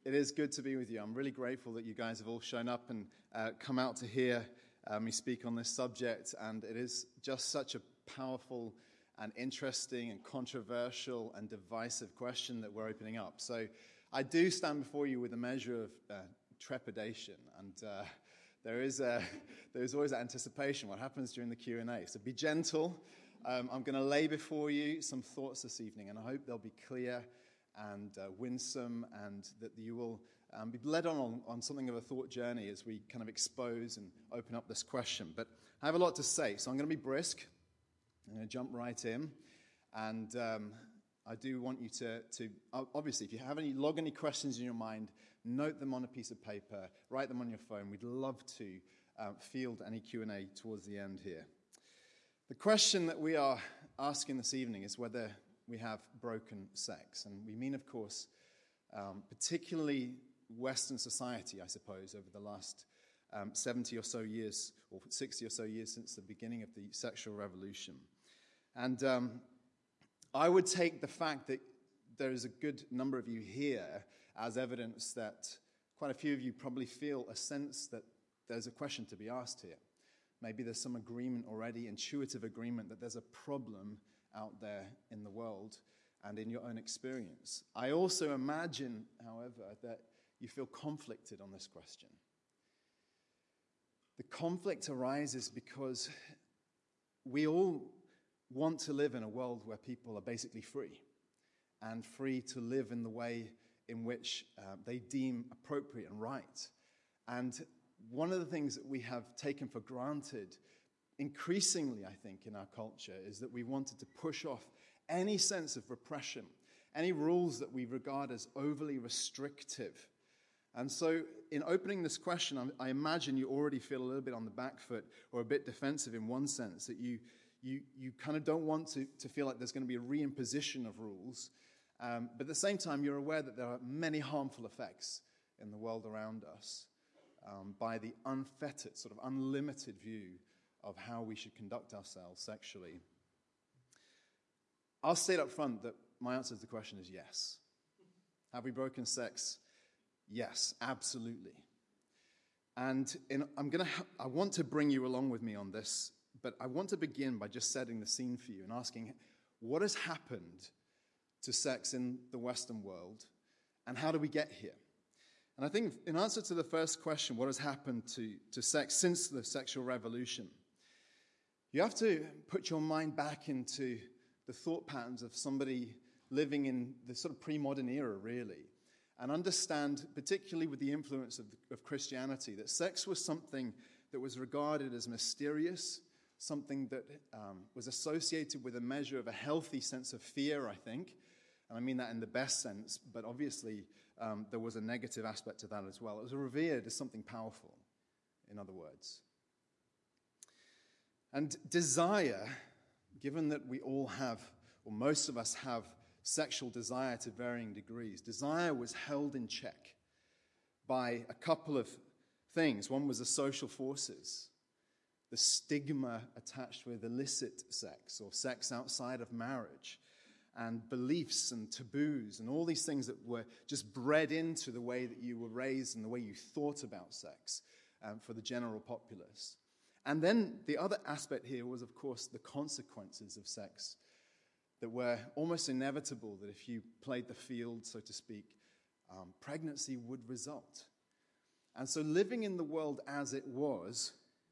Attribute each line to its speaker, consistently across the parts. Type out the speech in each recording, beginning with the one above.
Speaker 1: It is good to be with you. I'm really grateful that you guys have all shown up and come out to hear me speak on this subject. And it is just such a powerful and interesting and controversial and divisive question that we're opening up. So I do stand before you with a measure of trepidation. And there is always anticipation, what happens during the Q&A. So be gentle. I'm going to lay before you some thoughts this evening, and I hope they'll be clear and winsome, and that you will be led on something of a thought journey as we kind of expose and open up this question. But I have a lot to say, so I'm going to be brisk. I'm going to jump right in, and I do want you to obviously, if you have log any questions in your mind, note them on a piece of paper, write them on your phone. We'd love to field any Q&A towards the end here. The question that we are asking this evening is whether we have broken sex. And we mean, of course, particularly Western society, I suppose, over the last 70 or so years, or 60 or so years since the beginning of the sexual revolution. And I would take the fact that there is a good number of you here as evidence that quite a few of you probably feel a sense that there's a question to be asked here. Maybe there's some agreement already, intuitive agreement, that there's a problem out there in the world and in your own experience. I also imagine, however, that you feel conflicted on this question. The conflict arises because we all want to live in a world where people are basically free, and free to live in the way in which they deem appropriate and right. And one of the things that we have taken for granted increasingly, I think, in our culture is that we wanted to push off any sense of repression, any rules that we regard as overly restrictive. And so in opening this question, I imagine you already feel a little bit on the back foot or a bit defensive in one sense, that you kind of don't want to feel like there's going to be a reimposition of rules. But at the same time, you're aware that there are many harmful effects in the world around us by the unfettered, sort of unlimited view of how we should conduct ourselves sexually. I'll state up front that my answer to the question is yes. Have we broken sex? Yes, absolutely. And I want to bring you along with me on this, but I want to begin by just setting the scene for you and asking, what has happened to sex in the Western world, and how do we get here? And I think in answer to the first question, what has happened to sex since the sexual revolution, you have to put your mind back into the thought patterns of somebody living in the sort of pre-modern era, really, and understand, particularly with the influence of Christianity, that sex was something that was regarded as mysterious, something that was associated with a measure of a healthy sense of fear, I think. And I mean that in the best sense, but obviously there was a negative aspect to that as well. It was revered as something powerful, in other words. And desire, given that we all have, or most of us have, sexual desire to varying degrees, desire was held in check by a couple of things. One was the social forces, the stigma attached with illicit sex or sex outside of marriage, and beliefs and taboos and all these things that were just bred into the way that you were raised and the way you thought about sex for the general populace. And then the other aspect here was, of course, the consequences of sex that were almost inevitable, that if you played the field, so to speak, pregnancy would result. And so living in the world as it was,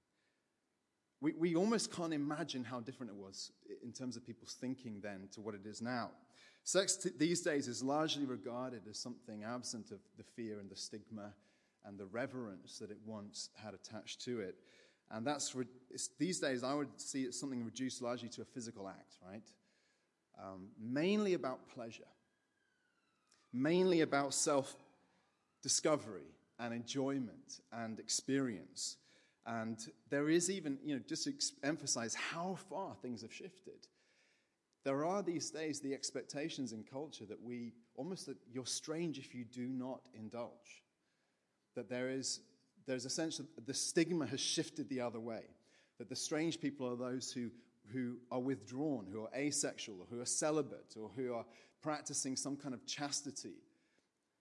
Speaker 1: we almost can't imagine how different it was in terms of people's thinking then to what it is now. Sex these days is largely regarded as something absent of the fear and the stigma and the reverence that it once had attached to it. And these days I would see it something reduced largely to a physical act, right? Mainly about pleasure. Mainly about self-discovery and enjoyment and experience. And there is even, just to emphasize how far things have shifted. There are these days the expectations in culture that that you're strange if you do not indulge. That there's essentially, the stigma has shifted the other way. That the strange people are those who are withdrawn, who are asexual, or who are celibate, or who are practicing some kind of chastity.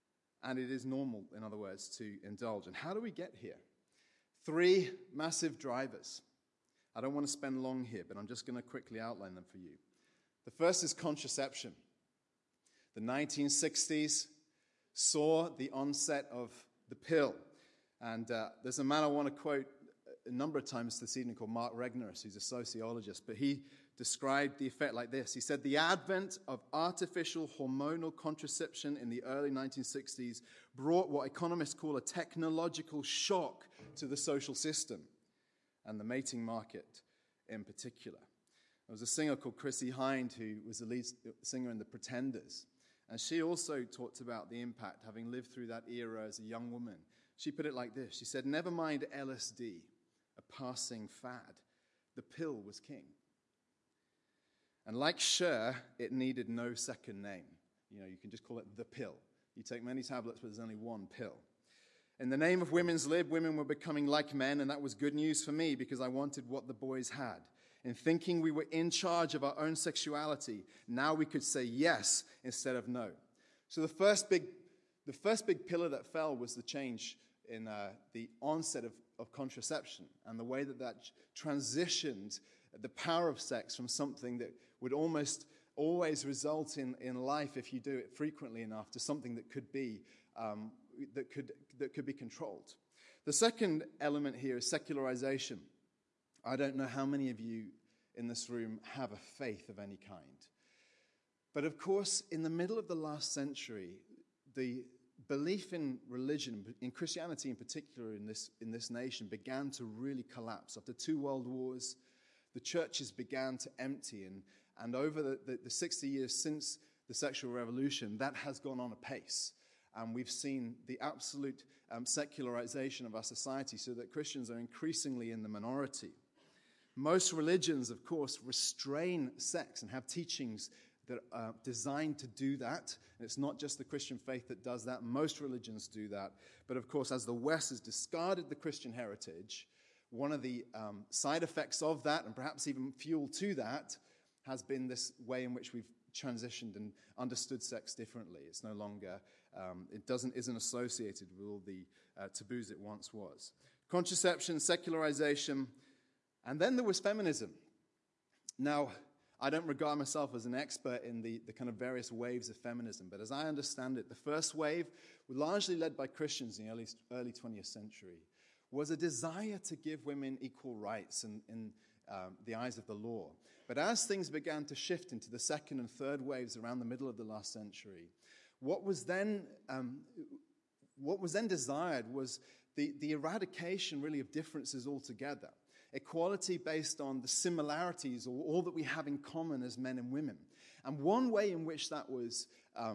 Speaker 1: and it is normal, in other words, to indulge. And how do we get here? 3 massive drivers. I don't want to spend long here, but I'm just going to quickly outline them for you. The first is contraception. The 1960s saw the onset of the pill. And there's a man I want to quote a number of times this evening called Mark Regnerus, who's a sociologist, but he described the effect like this. He said, the advent of artificial hormonal contraception in the early 1960s brought what economists call a technological shock to the social system and the mating market in particular. There was a singer called Chrissie Hynde who was the lead singer in The Pretenders, and she also talked about the impact, having lived through that era as a young woman. She put it like this. She said, never mind LSD, a passing fad. The pill was king. And like Cher, it needed no second name. You can just call it the pill. You take many tablets, but there's only one pill. In the name of women's lib, women were becoming like men, and that was good news for me because I wanted what the boys had. In thinking we were in charge of our own sexuality, now we could say yes instead of no. So the first big pillar that fell was the change in the onset of contraception and the way that transitioned the power of sex from something that would almost always result in life if you do it frequently enough to something that could be controlled. The second element here is secularization. I don't know how many of you in this room have a faith of any kind. But of course, in the middle of the last century, the belief in religion, in Christianity in particular in this nation, began to really collapse. After 2 world wars, the churches began to empty, and over the 60 years since the sexual revolution, that has gone on apace. And we've seen the absolute secularization of our society so that Christians are increasingly in the minority. Most religions, of course, restrain sex and have teachings that are designed to do that. And it's not just the Christian faith that does that. Most religions do that. But of course, as the West has discarded the Christian heritage, one of the side effects of that, and perhaps even fuel to that, has been this way in which we've transitioned and understood sex differently. It's no longer, isn't associated with all the taboos it once was. Contraception, secularization, and then there was feminism. Now, I don't regard myself as an expert in the kind of various waves of feminism, but as I understand it, the first wave, largely led by Christians in the early 20th century, was a desire to give women equal rights in the eyes of the law. But as things began to shift into the second and third waves around the middle of the last century, what was then desired was the eradication, really, of differences altogether. Equality based on the similarities or all that we have in common as men and women. And one way in which that was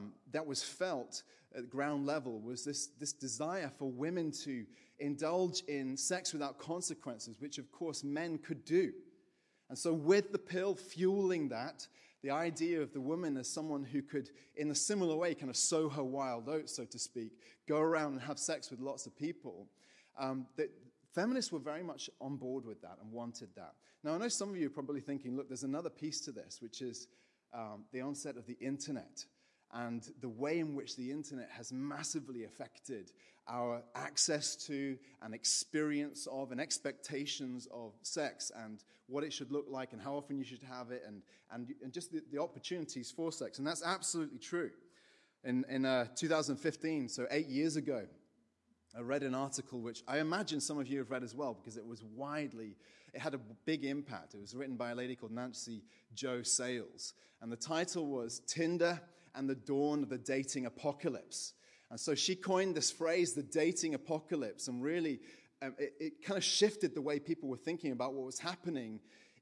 Speaker 1: felt at ground level was this desire for women to indulge in sex without consequences, which of course men could do. And so with the pill fueling that, the idea of the woman as someone who could, in a similar way, kind of sow her wild oats, so to speak, go around and have sex with lots of people, that feminists were very much on board with that and wanted that. Now, I know some of you are probably thinking, look, there's another piece to this, which is the onset of the internet and the way in which the internet has massively affected our access to and experience of and expectations of sex and what it should look like and how often you should have it and just the opportunities for sex. And that's absolutely true. In 2015, so 8 years ago, I read an article which I imagine some of you have read as well because it had a big impact. It was written by a lady called Nancy Jo Sales. And the title was Tinder and the Dawn of the Dating Apocalypse. And so she coined this phrase, the dating apocalypse, and really it kind of shifted the way people were thinking about what was happening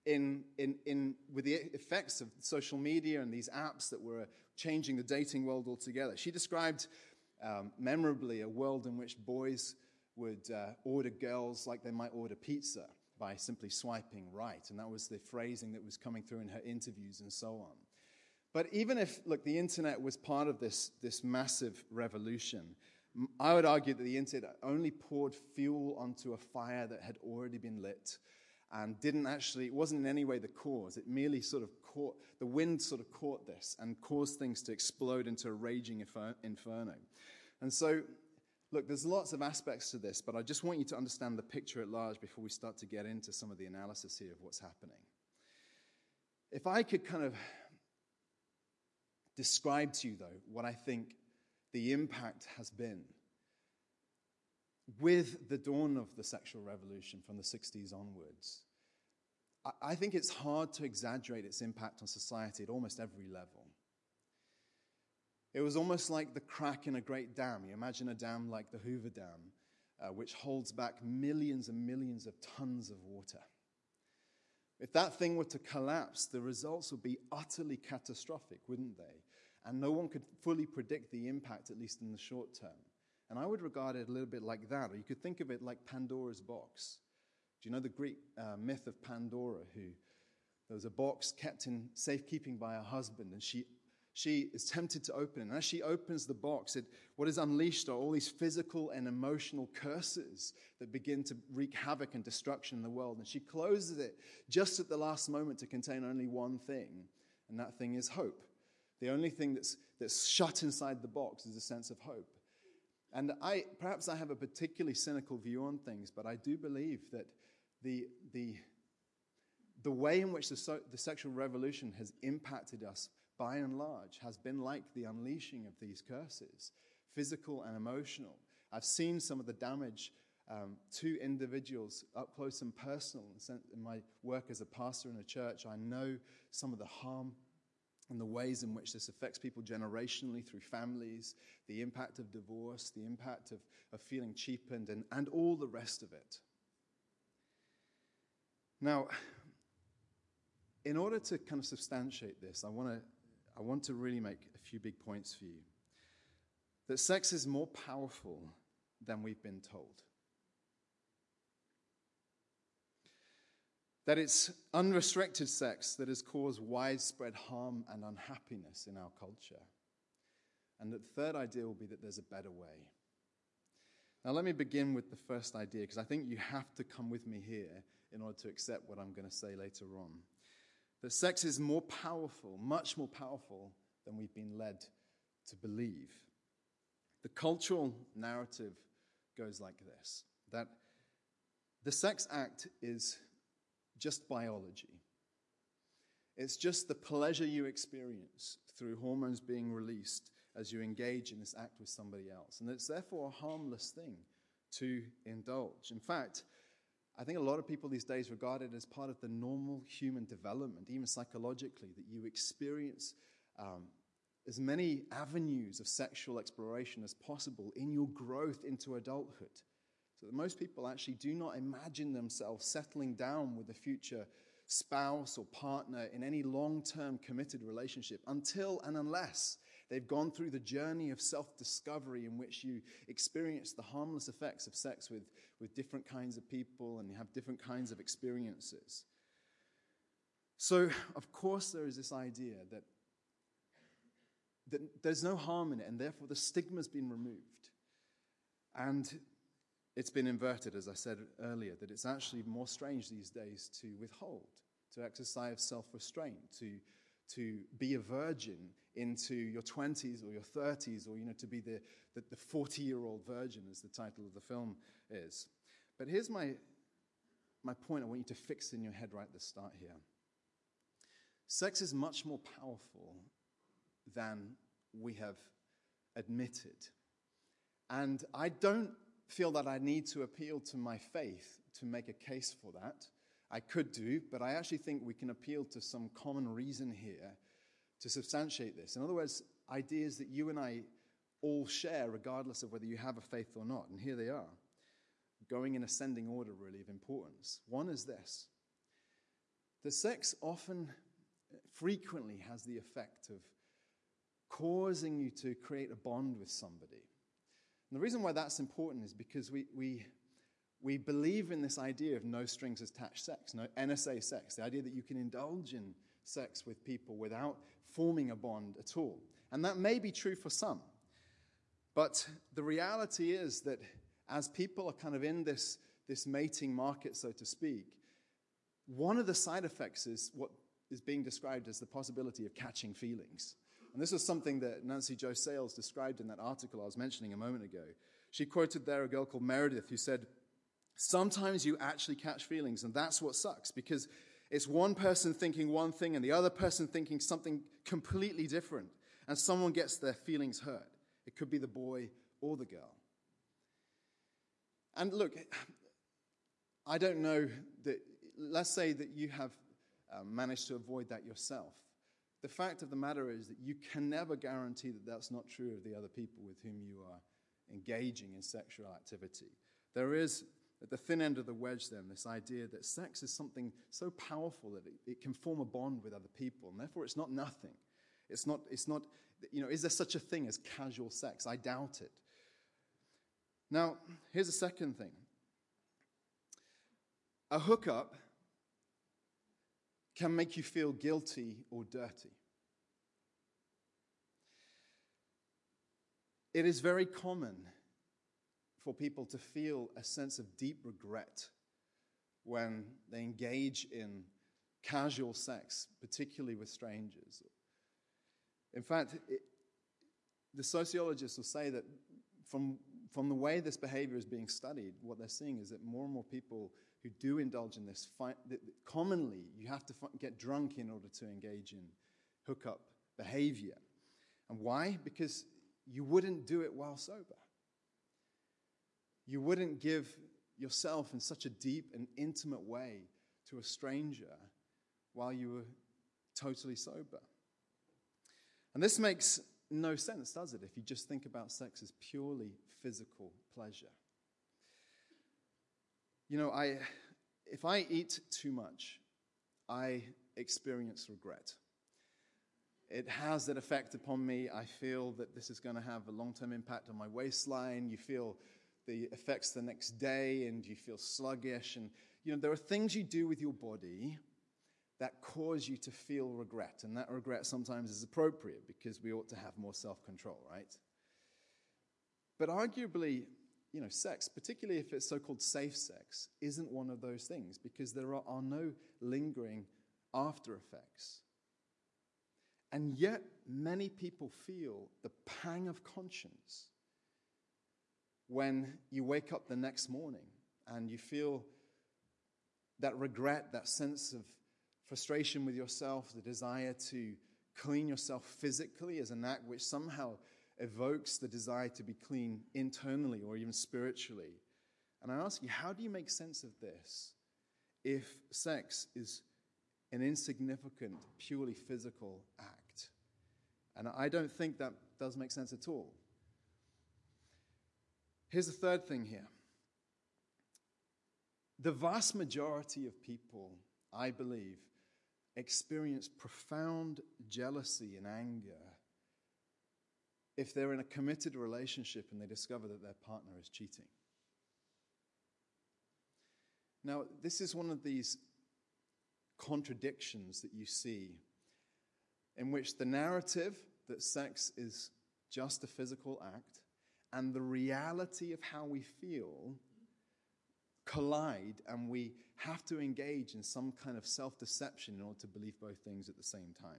Speaker 1: with the effects of social media and these apps that were changing the dating world altogether. She described memorably a world in which boys would order girls like they might order pizza by simply swiping right. And that was the phrasing that was coming through in her interviews and so on. But even if, look, the internet was part of this massive revolution, I would argue that the internet only poured fuel onto a fire that had already been lit and it wasn't in any way the cause. It merely the wind sort of caught this and caused things to explode into a raging inferno. And so, look, there's lots of aspects to this, but I just want you to understand the picture at large before we start to get into some of the analysis here of what's happening. If I could kind of describe to you, though, what I think the impact has been with the dawn of the sexual revolution from the 60s onwards, I think it's hard to exaggerate its impact on society at almost every level. It was almost like the crack in a great dam. You imagine a dam like the Hoover Dam, which holds back millions and millions of tons of water. If that thing were to collapse, the results would be utterly catastrophic, wouldn't they? And no one could fully predict the impact, at least in the short term. And I would regard it a little bit like that, or you could think of it like Pandora's box. Do you know the Greek myth of Pandora, there was a box kept in safekeeping by her husband, and she is tempted to open it. And as she opens the box, what is unleashed are all these physical and emotional curses that begin to wreak havoc and destruction in the world. And she closes it just at the last moment to contain only one thing, and that thing is hope. The only thing that's shut inside the box is a sense of hope. And perhaps I have a particularly cynical view on things, but I do believe that the way in which the sexual revolution has impacted us, by and large, has been like the unleashing of these curses, physical and emotional. I've seen some of the damage to individuals up close and personal. In my work as a pastor in a church, I know some of the harm and the ways in which this affects people generationally through families, the impact of divorce, the impact of feeling cheapened, and all the rest of it. Now, in order to kind of substantiate this, I want to really make a few big points for you. That sex is more powerful than we've been told. That it's unrestricted sex that has caused widespread harm and unhappiness in our culture. And the third idea will be that there's a better way. Now let me begin with the first idea, because I think you have to come with me here in order to accept what I'm going to say later on. That sex is more powerful, much more powerful than we've been led to believe. The cultural narrative goes like this, that the sex act is just biology. It's just the pleasure you experience through hormones being released as you engage in this act with somebody else. And it's therefore a harmless thing to indulge. In fact, I think a lot of people these days regard it as part of the normal human development, even psychologically, that you experience as many avenues of sexual exploration as possible in your growth into adulthood. So that most people actually do not imagine themselves settling down with a future spouse or partner in any long-term committed relationship until and unless they've gone through the journey of self-discovery in which you experience the harmless effects of sex with different kinds of people and you have different kinds of experiences. So, of course, there is this idea that there's no harm in it, and therefore the stigma's been removed. And it's been inverted, as I said earlier, that it's actually more strange these days to withhold, to exercise self-restraint, to be a virgin into your 20s or your 30s, or to be the 40-year-old virgin, as the title of the film is. But here's my point I want you to fix in your head right at the start here. Sex is much more powerful than we have admitted. And I don't feel that I need to appeal to my faith to make a case for that. I could do, but I actually think we can appeal to some common reason here to substantiate this. In other words, ideas that you and I all share, regardless of whether you have a faith or not. And here they are, going in ascending order, really, of importance. One is this: the sex frequently has the effect of causing you to create a bond with somebody. And the reason why that's important is because we believe in this idea of no strings attached sex, no NSA sex, the idea that you can indulge in sex with people without forming a bond at all. And that may be true for some. But the reality is that as people are kind of in this mating market, so to speak, one of the side effects is what is being described as the possibility of catching feelings. And this was something that Nancy Jo Sales described in that article I was mentioning a moment ago. She quoted there a girl called Meredith who said, sometimes you actually catch feelings, and that's what sucks, because it's one person thinking one thing and the other person thinking something completely different, and someone gets their feelings hurt. It could be the boy or the girl. And look, I don't know that, let's say that you have managed to avoid that yourself. The fact of the matter is that you can never guarantee that that's not true of the other people with whom you are engaging in sexual activity. There is, at the thin end of the wedge then, this idea that sex is something so powerful that it can form a bond with other people, and therefore it's not nothing. It's not, is there such a thing as casual sex? I doubt it. Now, here's the second thing. A hookup can make you feel guilty or dirty. It is very common for people to feel a sense of deep regret when they engage in casual sex, particularly with strangers. In fact, the sociologists will say that from the way this behavior is being studied, what they're seeing is that more and more people who do indulge in this, commonly you have to get drunk in order to engage in hookup behavior. And why? Because you wouldn't do it while sober. You wouldn't give yourself in such a deep and intimate way to a stranger while you were totally sober. And this makes no sense, does it, if you just think about sex as purely physical pleasure? You know, if I eat too much, I experience regret. It has that effect upon me. I feel that this is going to have a long-term impact on my waistline. You feel the effects the next day, and you feel sluggish. And, there are things you do with your body that cause you to feel regret. And that regret sometimes is appropriate because we ought to have more self-control, right? But arguably, sex, particularly if it's so-called safe sex, isn't one of those things because there are no lingering after effects. And yet, many people feel the pang of conscience when you wake up the next morning and you feel that regret, that sense of frustration with yourself, the desire to clean yourself physically as an act which somehow evokes the desire to be clean internally or even spiritually. And I ask you, how do you make sense of this if sex is an insignificant, purely physical act? And I don't think that does make sense at all. Here's the third thing here. The vast majority of people, I believe, experience profound jealousy and anger if they're in a committed relationship and they discover that their partner is cheating. Now, this is one of these contradictions that you see in which the narrative that sex is just a physical act and the reality of how we feel collide, and we have to engage in some kind of self-deception in order to believe both things at the same time.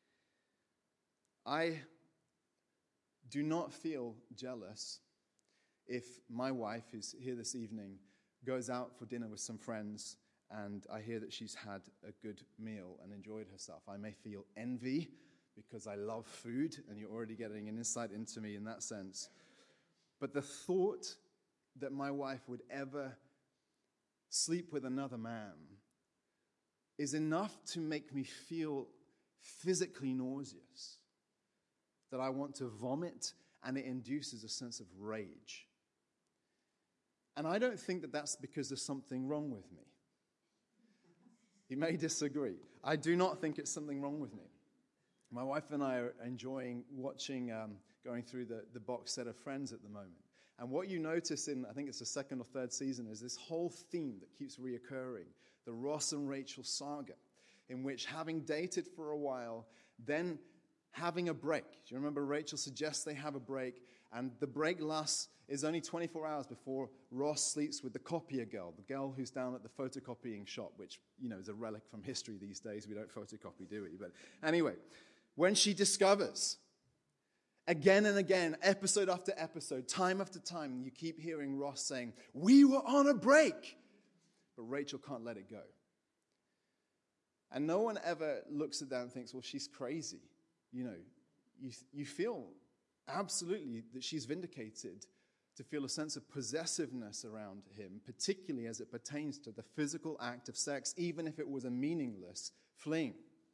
Speaker 1: I do not feel jealous if my wife, who's here this evening, goes out for dinner with some friends and I hear that she's had a good meal and enjoyed herself. I may feel envy because I love food, and you're already getting an insight into me in that sense. But the thought that my wife would ever sleep with another man is enough to make me feel physically nauseous, that I want to vomit, and it induces a sense of rage. And I don't think that that's because there's something wrong with me. You may disagree. I do not think it's something wrong with me. My wife and I are enjoying watching, going through the box set of Friends at the moment. And what you notice in, I think it's the second or third season, is this whole theme that keeps reoccurring, the Ross and Rachel saga, in which having dated for a while, then having a break. Do you remember Rachel suggests they have a break, and the break is only 24 hours before Ross sleeps with the copier girl, the girl who's down at the photocopying shop, which, is a relic from history these days. We don't photocopy, do we? But anyway, when she discovers, again and again, episode after episode, time after time, you keep hearing Ross saying, "We were on a break," but Rachel can't let it go. And no one ever looks at that and thinks, well, she's crazy. You feel absolutely that she's vindicated to feel a sense of possessiveness around him, particularly as it pertains to the physical act of sex, even if it was a meaningless fling.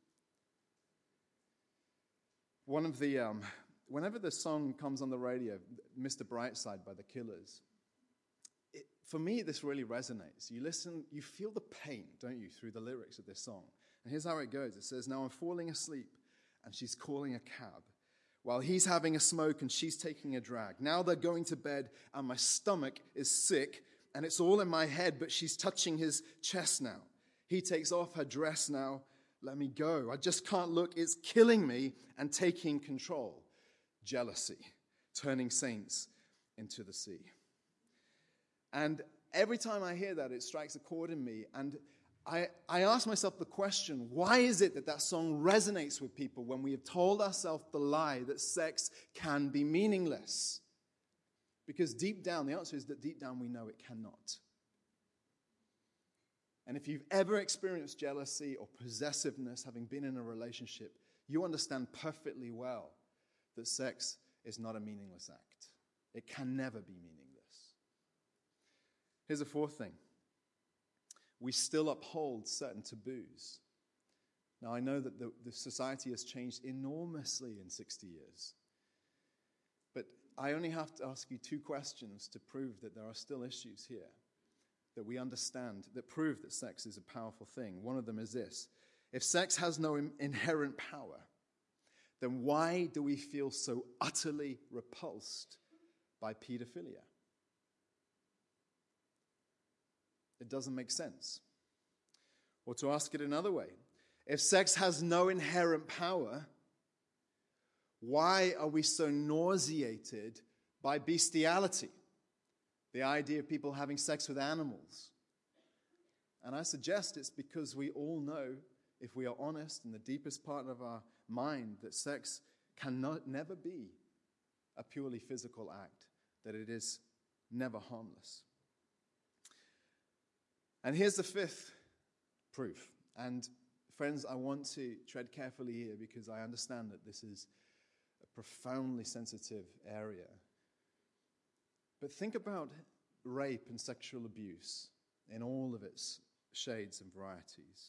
Speaker 1: Whenever the song comes on the radio, Mr. Brightside by The Killers, for me, this really resonates. You listen, you feel the pain, don't you, through the lyrics of this song. And here's how it goes. It says, "Now I'm falling asleep, and she's calling a cab, while he's having a smoke and she's taking a drag. Now they're going to bed, and my stomach is sick, and it's all in my head, but she's touching his chest now. He takes off her dress now. Let me go. I just can't look. It's killing me and taking control. Jealousy, turning saints into the sea." And every time I hear that, it strikes a chord in me. And I ask myself the question, why is it that song resonates with people when we have told ourselves the lie that sex can be meaningless? Because deep down, the answer is that deep down we know it cannot. And if you've ever experienced jealousy or possessiveness, having been in a relationship, you understand perfectly well that sex is not a meaningless act. It can never be meaningless. Here's a fourth thing. We still uphold certain taboos. Now, I know that the society has changed enormously in 60 years. But I only have to ask you two questions to prove that there are still issues here that we understand, that prove that sex is a powerful thing. One of them is this. If sex has no inherent power, then why do we feel so utterly repulsed by pedophilia? It doesn't make sense. Or to ask it another way, if sex has no inherent power, why are we so nauseated by bestiality? The idea of people having sex with animals. And I suggest it's because we all know, if we are honest in the deepest part of our mind, that sex cannot never be a purely physical act, that it is never harmless. And here's the fifth proof. And friends, I want to tread carefully here because I understand that this is a profoundly sensitive area. But think about rape and sexual abuse in all of its shades and varieties.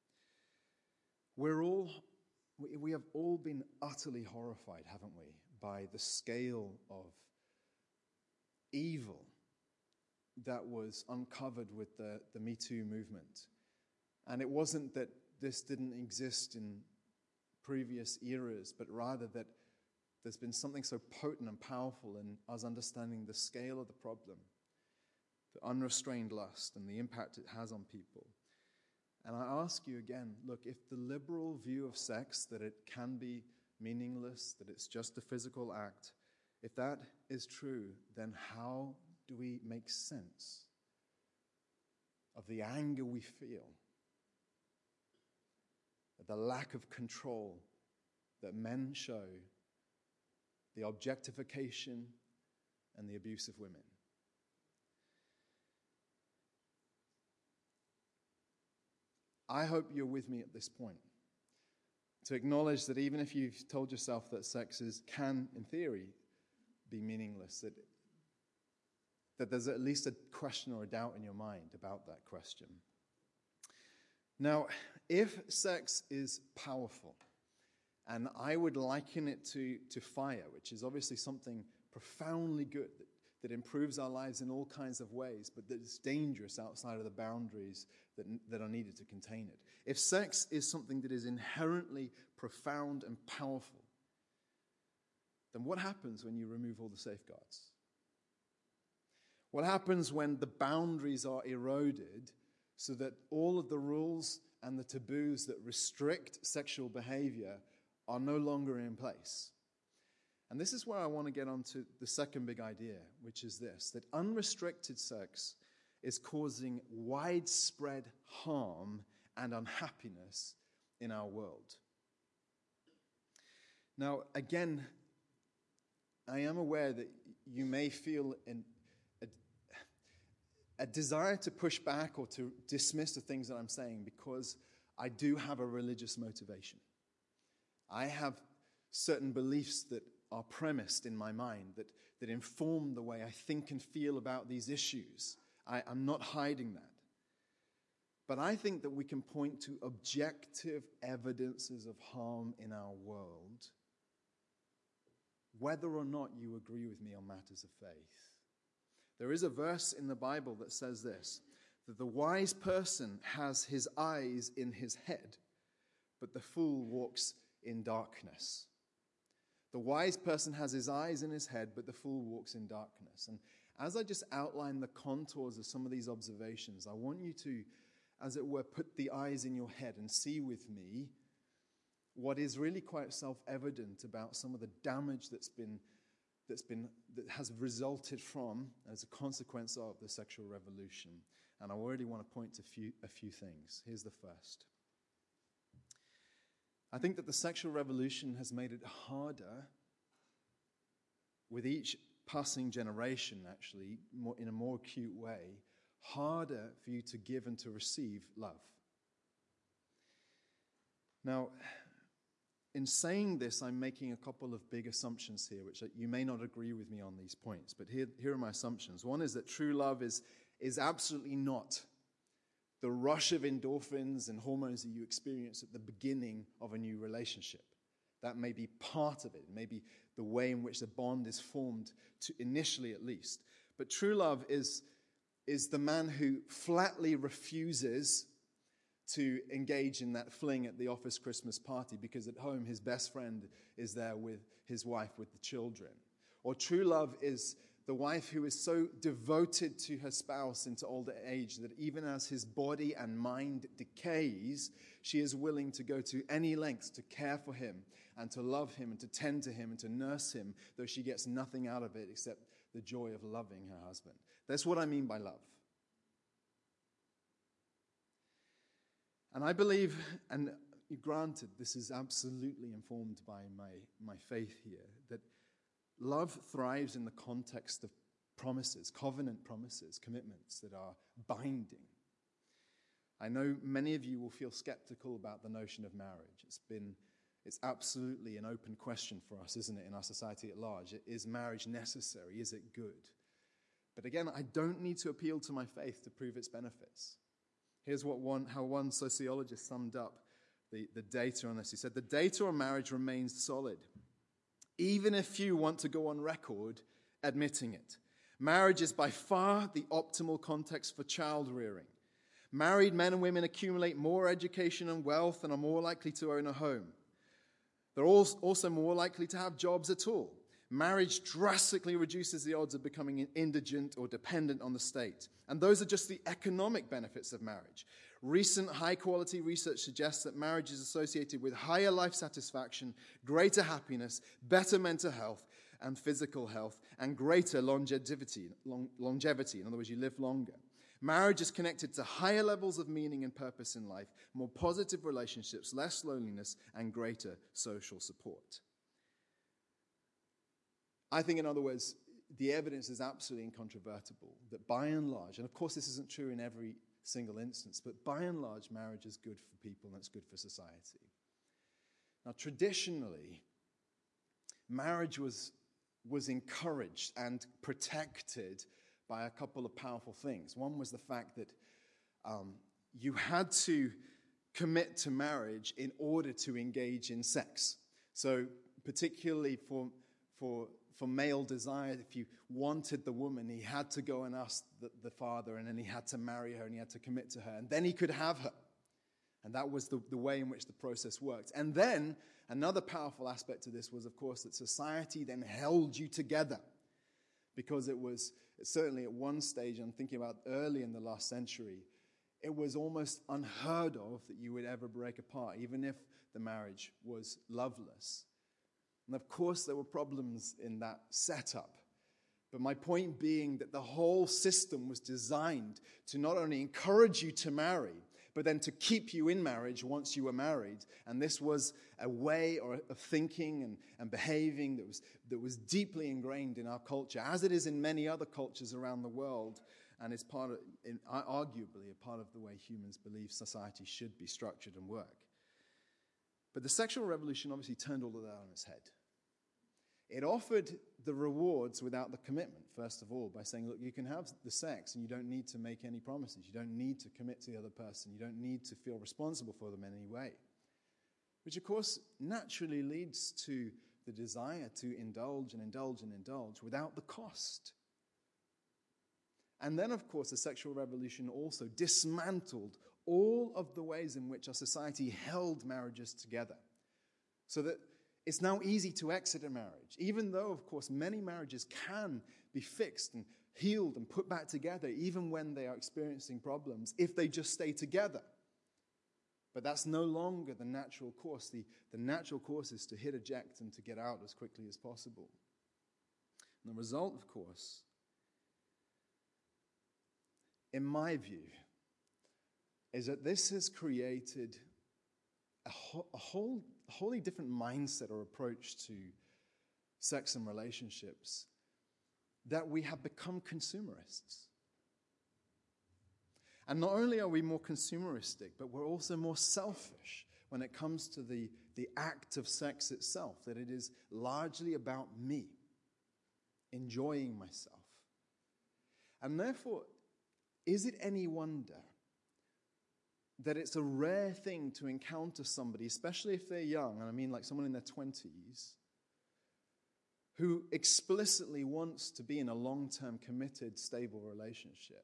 Speaker 1: We have all been utterly horrified, haven't we, by the scale of evil that was uncovered with the Me Too movement. And it wasn't that this didn't exist in previous eras, but rather that there's been something so potent and powerful in us understanding the scale of the problem, the unrestrained lust and the impact it has on people. And I ask you again, look, if the liberal view of sex, that it can be meaningless, that it's just a physical act, if that is true, then how do we make sense of the anger we feel, the lack of control that men show, the objectification and the abuse of women? I hope you're with me at this point, to acknowledge that even if you've told yourself that sex can, in theory, be meaningless, that there's at least a question or a doubt in your mind about that question. Now, if sex is powerful, and I would liken it to fire, which is obviously something profoundly good, that improves our lives in all kinds of ways, but that is dangerous outside of the boundaries that are needed to contain it. If sex is something that is inherently profound and powerful, then what happens when you remove all the safeguards? What happens when the boundaries are eroded so that all of the rules and the taboos that restrict sexual behavior are no longer in place? And this is where I want to get on to the second big idea, which is this, that unrestricted sex is causing widespread harm and unhappiness in our world. Now, again, I am aware that you may feel a desire to push back or to dismiss the things that I'm saying because I do have a religious motivation. I have certain beliefs that are premised in my mind that inform the way I think and feel about these issues. I'm not hiding that. But I think that we can point to objective evidences of harm in our world, whether or not you agree with me on matters of faith. There is a verse in the Bible that says this, that the wise person has his eyes in his head, but the fool walks in darkness. The wise person has his eyes in his head, but the fool walks in darkness. And as I just outline the contours of some of these observations, I want you to, as it were, put the eyes in your head and see with me what is really quite self-evident about some of the damage that has resulted from, as a consequence of, the sexual revolution. And I already want to point to a few things. Here's the first. I think that the sexual revolution has made it harder, with each passing generation actually, in a more acute way, harder for you to give and to receive love. Now, in saying this, I'm making a couple of big assumptions here, which you may not agree with me on these points, but here are my assumptions. One is that true love is absolutely not the rush of endorphins and hormones that you experience at the beginning of a new relationship. That may be part of it, maybe the way in which the bond is formed, initially at least. But true love is the man who flatly refuses to engage in that fling at the office Christmas party because at home his best friend is there with his wife, with the children. Or true love is the wife who is so devoted to her spouse into older age that even as his body and mind decays, she is willing to go to any lengths to care for him and to love him and to tend to him and to nurse him, though she gets nothing out of it except the joy of loving her husband. That's what I mean by love. And I believe, and granted, this is absolutely informed by my faith here, that love thrives in the context of promises, covenant promises, commitments that are binding. I know many of you will feel skeptical about the notion of marriage. It's absolutely an open question for us, isn't it, in our society at large? Is marriage necessary? Is it good? But again, I don't need to appeal to my faith to prove its benefits. Here's how one sociologist summed up the data on this. He said, the data on marriage remains solid, even if few want to go on record admitting it. Marriage is by far the optimal context for child rearing. Married men and women accumulate more education and wealth and are more likely to own a home. They're also more likely to have jobs at all. Marriage drastically reduces the odds of becoming indigent or dependent on the state. And those are just the economic benefits of marriage. Recent high-quality research suggests that marriage is associated with higher life satisfaction, greater happiness, better mental health and physical health, and greater longevity. In other words, you live longer. Marriage is connected to higher levels of meaning and purpose in life, more positive relationships, less loneliness, and greater social support. I think, in other words, the evidence is absolutely incontrovertible that by and large, and of course this isn't true in every single instance, but by and large, marriage is good for people and it's good for society. Now, traditionally, marriage was encouraged and protected by a couple of powerful things. One was the fact that you had to commit to marriage in order to engage in sex. So particularly for male desire, if you wanted the woman, he had to go and ask the father, and then he had to marry her, and he had to commit to her, and then he could have her. And that was the way in which the process worked. And then another powerful aspect of this was, of course, that society then held you together. Because it was, certainly at one stage, I'm thinking about early in the last century, it was almost unheard of that you would ever break apart, even if the marriage was loveless. And of course, there were problems in that setup. But my point being that the whole system was designed to not only encourage you to marry, but then to keep you in marriage once you were married. And this was a way of thinking and behaving that was deeply ingrained in our culture, as it is in many other cultures around the world, and is arguably a part of the way humans believe society should be structured and work. But the sexual revolution obviously turned all of that on its head. It offered the rewards without the commitment, first of all, by saying, look, you can have the sex and you don't need to make any promises. You don't need to commit to the other person. You don't need to feel responsible for them in any way. Which, of course, naturally leads to the desire to indulge and indulge and indulge without the cost. And then, of course, the sexual revolution also dismantled all of the ways in which our society held marriages together, so that it's now easy to exit a marriage, even though, of course, many marriages can be fixed and healed and put back together, even when they are experiencing problems, if they just stay together. But that's no longer the natural course. The natural course is to hit eject and to get out as quickly as possible. And the result, of course, in my view, is that this has created a wholly different mindset or approach to sex and relationships, that we have become consumerists. And not only are we more consumeristic, but we're also more selfish when it comes to the act of sex itself, that it is largely about me, enjoying myself. And therefore, is it any wonder that it's a rare thing to encounter somebody, especially if they're young, and I mean like someone in their 20s, who explicitly wants to be in a long-term, committed, stable relationship?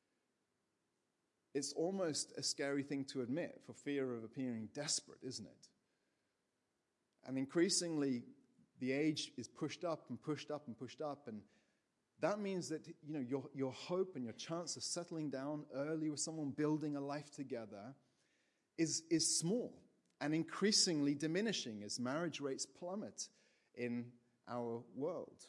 Speaker 1: It's almost a scary thing to admit for fear of appearing desperate, isn't it? And increasingly, the age is pushed up and pushed up and pushed up, and that means that, you know, your hope and your chance of settling down early with someone, building a life together, is small and increasingly diminishing as marriage rates plummet in our world.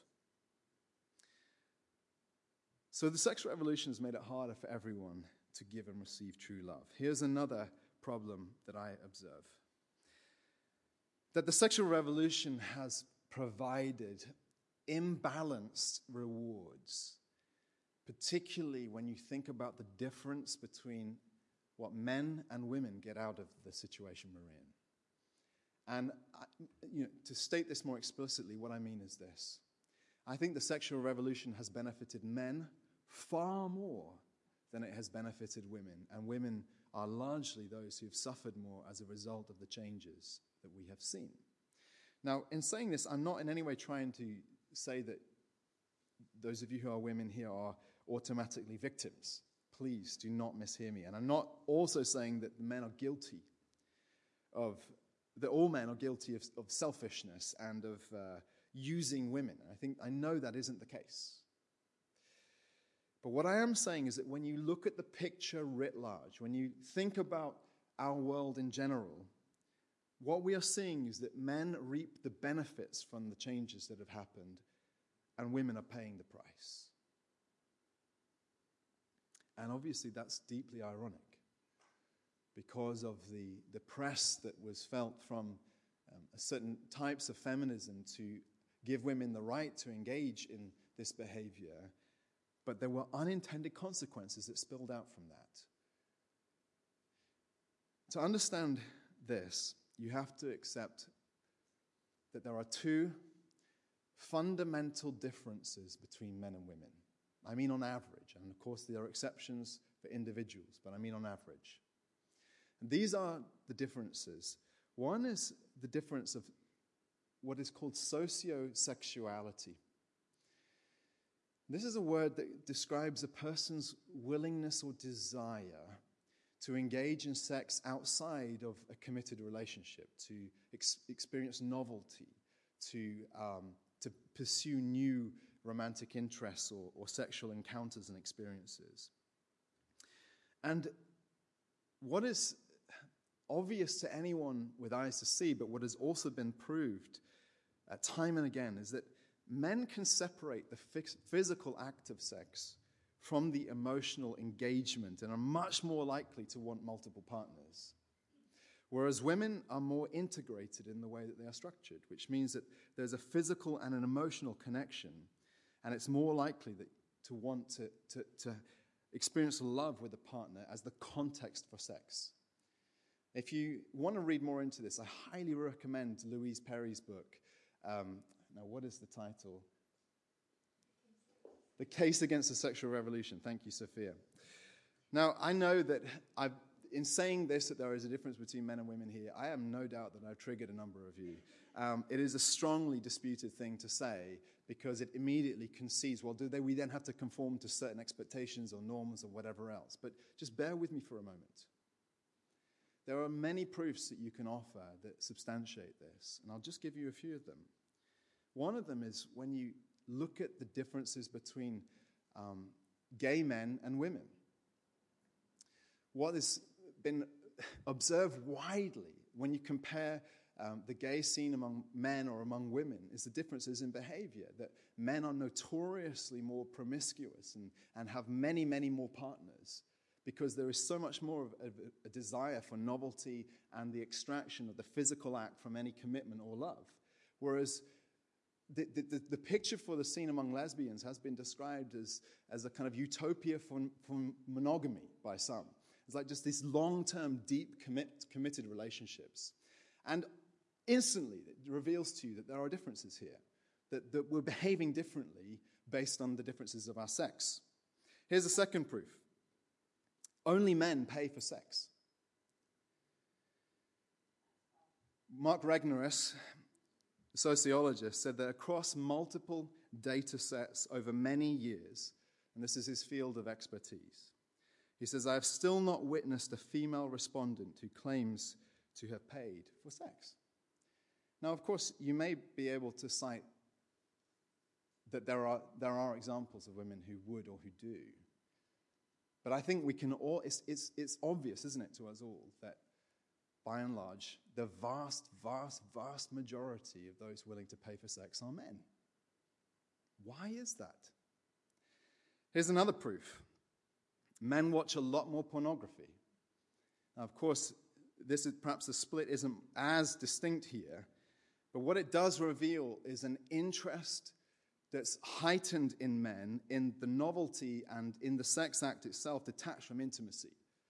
Speaker 1: So the sexual revolution has made it harder for everyone to give and receive true love. Here's another problem that I observe. That the sexual revolution has provided imbalanced rewards, particularly when you think about the difference between what men and women get out of the situation we're in. And to state this more explicitly, what I mean is this. I think the sexual revolution has benefited men far more than it has benefited women, and women are largely those who have suffered more as a result of the changes that we have seen. Now, in saying this, I'm not in any way trying to say that those of you who are women here are automatically victims. Please do not mishear me. And I'm not also saying that all men are guilty of selfishness and of using women. I know that isn't the case. But what I am saying is that when you look at the picture writ large, when you think about our world in general, what we are seeing is that men reap the benefits from the changes that have happened, and women are paying the price. And obviously that's deeply ironic because of the press that was felt from certain types of feminism to give women the right to engage in this behavior, but there were unintended consequences that spilled out from that. To understand this, you have to accept that there are two fundamental differences between men and women. I mean on average, and of course there are exceptions for individuals, but I mean on average. And these are the differences. One is the difference of what is called sociosexuality. This is a word that describes a person's willingness or desire to engage in sex outside of a committed relationship, to experience novelty, to pursue new romantic interests or sexual encounters and experiences. And what is obvious to anyone with eyes to see, but what has also been proved time and again, is that men can separate the physical act of sex from the emotional engagement and are much more likely to want multiple partners. Whereas women are more integrated in the way that they are structured, which means that there's a physical and an emotional connection, and it's more likely to want to experience love with a partner as the context for sex. If you want to read more into this, I highly recommend Louise Perry's book. Now, what is the title? The Case Against the Sexual Revolution. Thank you, Sophia. Now, I know that in saying this, that there is a difference between men and women here, I have no doubt that I've triggered a number of you. It is a strongly disputed thing to say because it immediately concedes, well, we then have to conform to certain expectations or norms or whatever else? But just bear with me for a moment. There are many proofs that you can offer that substantiate this, and I'll just give you a few of them. One of them is when you look at the differences between gay men and women. What has been observed widely when you compare the gay scene among men or among women is the differences in behavior, that men are notoriously more promiscuous and have many, many more partners, because there is so much more of a desire for novelty and the extraction of the physical act from any commitment or love. Whereas the picture for the scene among lesbians has been described as a kind of utopia for monogamy by some. It's like just these long-term, deep, committed relationships. And instantly it reveals to you that there are differences here, that we're behaving differently based on the differences of our sex. Here's the second proof. Only men pay for sex. Mark Regnerus, a sociologist, said that across multiple data sets over many years, and this is his field of expertise, he says, I have still not witnessed a female respondent who claims to have paid for sex. Now, of course, you may be able to cite that there are examples of women who would or who do. But I think we can all, it's obvious, isn't it, to us all, that by and large, the vast, vast, vast majority of those willing to pay for sex are men. Why is that? Here's another proof. Men watch a lot more pornography. Now, of course, this is perhaps the split isn't as distinct here, but what it does reveal is an interest that's heightened in men in the novelty and in the sex act itself, detached from intimacy.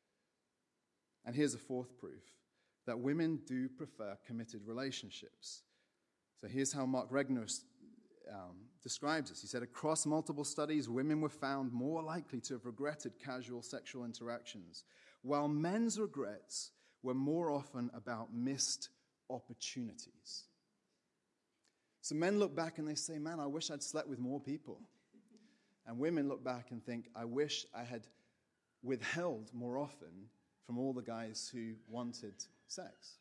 Speaker 1: And here's a fourth proof, that women do prefer committed relationships. So here's how Mark Regnerus describes this. He said, across multiple studies, women were found more likely to have regretted casual sexual interactions, while men's regrets were more often about missed opportunities. So men look back and they say, man, I wish I'd slept with more people. And women look back and think, I wish I had withheld more often from all the guys who wanted sex.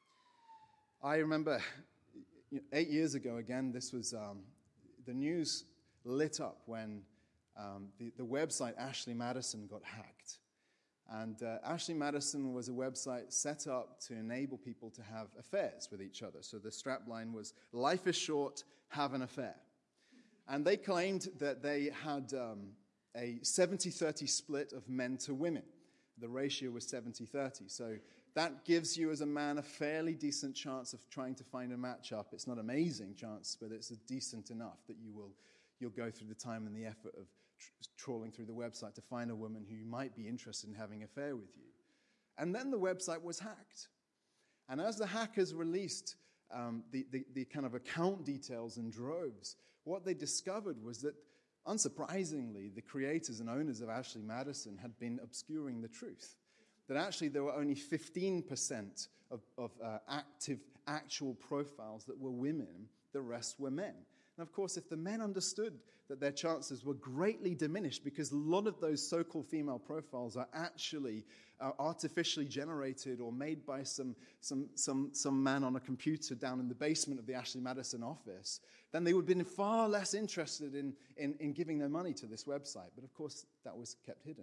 Speaker 1: I remember 8 years ago, again, this was the news lit up when the website Ashley Madison got hacked. And Ashley Madison was a website set up to enable people to have affairs with each other. So the strapline was, life is short, have an affair. And they claimed that they had a 70-30 split of men to women. The ratio was 70-30. So that gives you as a man a fairly decent chance of trying to find a match-up. It's not an amazing chance, but it's a decent enough that you'll go through the time and the effort of trawling through the website to find a woman who might be interested in having an affair with you. And then the website was hacked. And as the hackers released the kind of account details in droves, what they discovered was that, unsurprisingly, the creators and owners of Ashley Madison had been obscuring the truth. That actually there were only 15% of active, actual profiles that were women, the rest were men. And of course, if the men understood that their chances were greatly diminished because a lot of those so-called female profiles are actually artificially generated or made by some man on a computer down in the basement of the Ashley Madison office, then they would have been far less interested in giving their money to this website. But of course, that was kept hidden.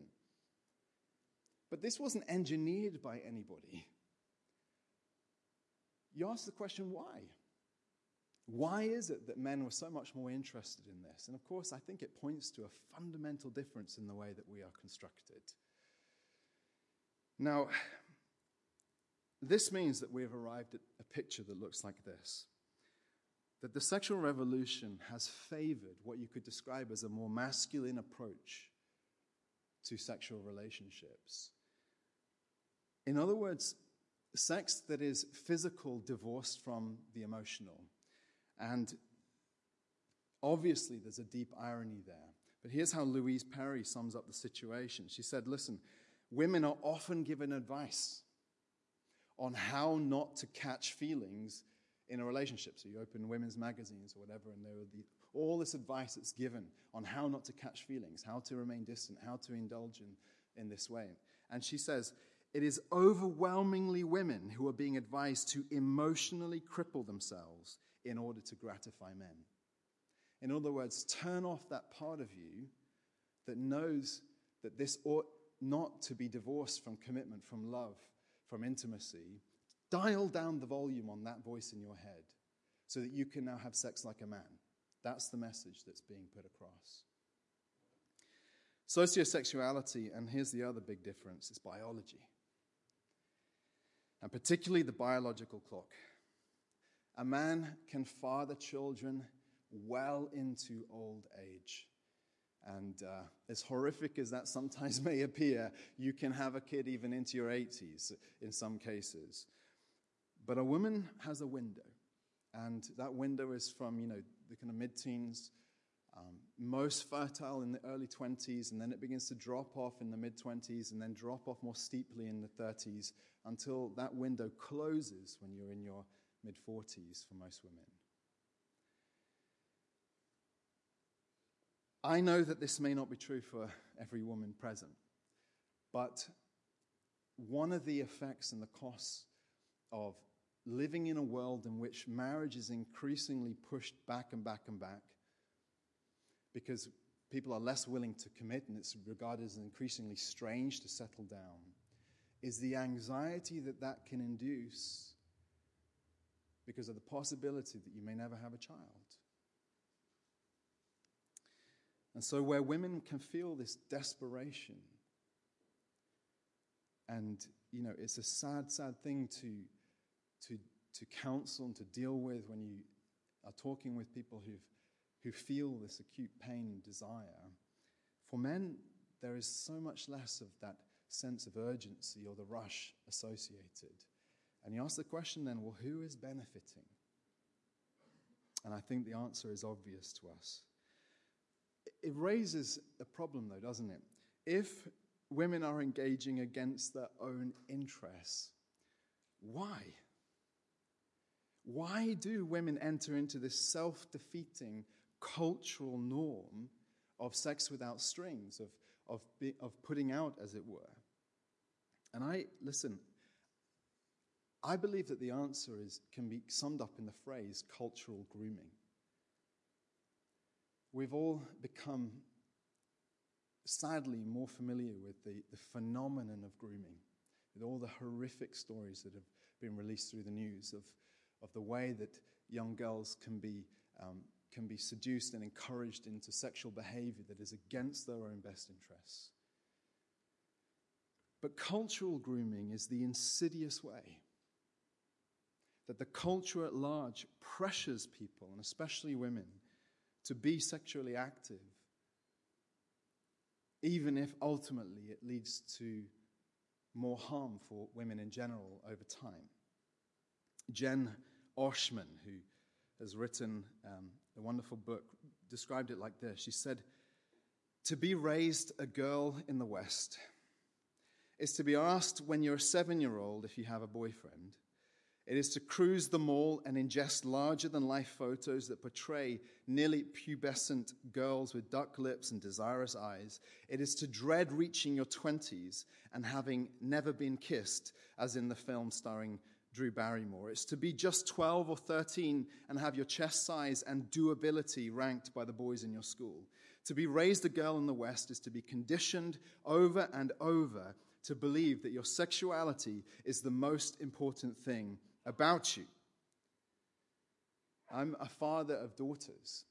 Speaker 1: But this wasn't engineered by anybody. You ask the question, why? Why is it that men were so much more interested in this? And of course, I think it points to a fundamental difference in the way that we are constructed. Now, this means that we have arrived at a picture that looks like this. That the sexual revolution has favored what you could describe as a more masculine approach to sexual relationships. In other words, sex that is physical divorced from the emotional. And obviously there's a deep irony there. But here's how Louise Perry sums up the situation. She said, listen, women are often given advice on how not to catch feelings in a relationship. So you open women's magazines or whatever, and there will be all this advice that's given on how not to catch feelings, how to remain distant, how to indulge in this way. And she says, it is overwhelmingly women who are being advised to emotionally cripple themselves in order to gratify men. In other words, turn off that part of you that knows that this ought not to be divorced from commitment, from love, from intimacy. Dial down the volume on that voice in your head so that you can now have sex like a man. That's the message that's being put across. Sociosexuality, and here's the other big difference, is biology. And particularly the biological clock. A man can father children well into old age. And as horrific as that sometimes may appear, you can have a kid even into your 80s in some cases. But a woman has a window. And that window is from, the kind of mid-teens, most fertile in the early 20s, and then it begins to drop off in the mid-20s, and then drop off more steeply in the 30s, until that window closes when you're in your mid-40s for most women. I know that this may not be true for every woman present, but one of the effects and the costs of living in a world in which marriage is increasingly pushed back and back and back, because people are less willing to commit and it's regarded as increasingly strange to settle down, is the anxiety that can induce because of the possibility that you may never have a child. And so where women can feel this desperation, and, it's a sad, sad thing to counsel and to deal with when you are talking with people who feel this acute pain and desire. For men, there is so much less of that sense of urgency or the rush associated. And you ask the question then, well, who is benefiting? And I think the answer is obvious to us. It raises a problem, though, doesn't it? If women are engaging against their own interests, why? Why do women enter into this self-defeating cultural norm of sex without strings, of putting out, as it were? And I believe that the answer can be summed up in the phrase cultural grooming. We've all become, sadly, more familiar with the phenomenon of grooming, with all the horrific stories that have been released through the news of the way that young girls can be seduced and encouraged into sexual behavior that is against their own best interests. But cultural grooming is the insidious way that the culture at large pressures people, and especially women, to be sexually active, even if ultimately it leads to more harm for women in general over time. Jen Oshman, who has written a wonderful book, described it like this. She said, "To be raised a girl in the West is to be asked when you're a 7-year-old if you have a boyfriend. It is to cruise the mall and ingest larger-than-life photos that portray nearly pubescent girls with duck lips and desirous eyes. It is to dread reaching your 20s and having never been kissed, as in the film starring Drew Barrymore. It's to be just 12 or 13 and have your chest size and doability ranked by the boys in your school. To be raised a girl in the West is to be conditioned over and over to believe that your sexuality is the most important thing about you." I'm a father of daughters.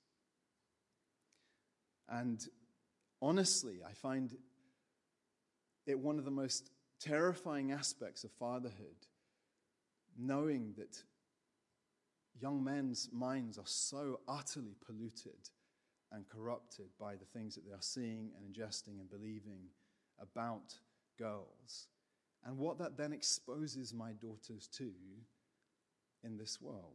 Speaker 1: And honestly, I find it one of the most terrifying aspects of fatherhood, knowing that young men's minds are so utterly polluted and corrupted by the things that they are seeing and ingesting and believing about girls, and what that then exposes my daughters to in this world.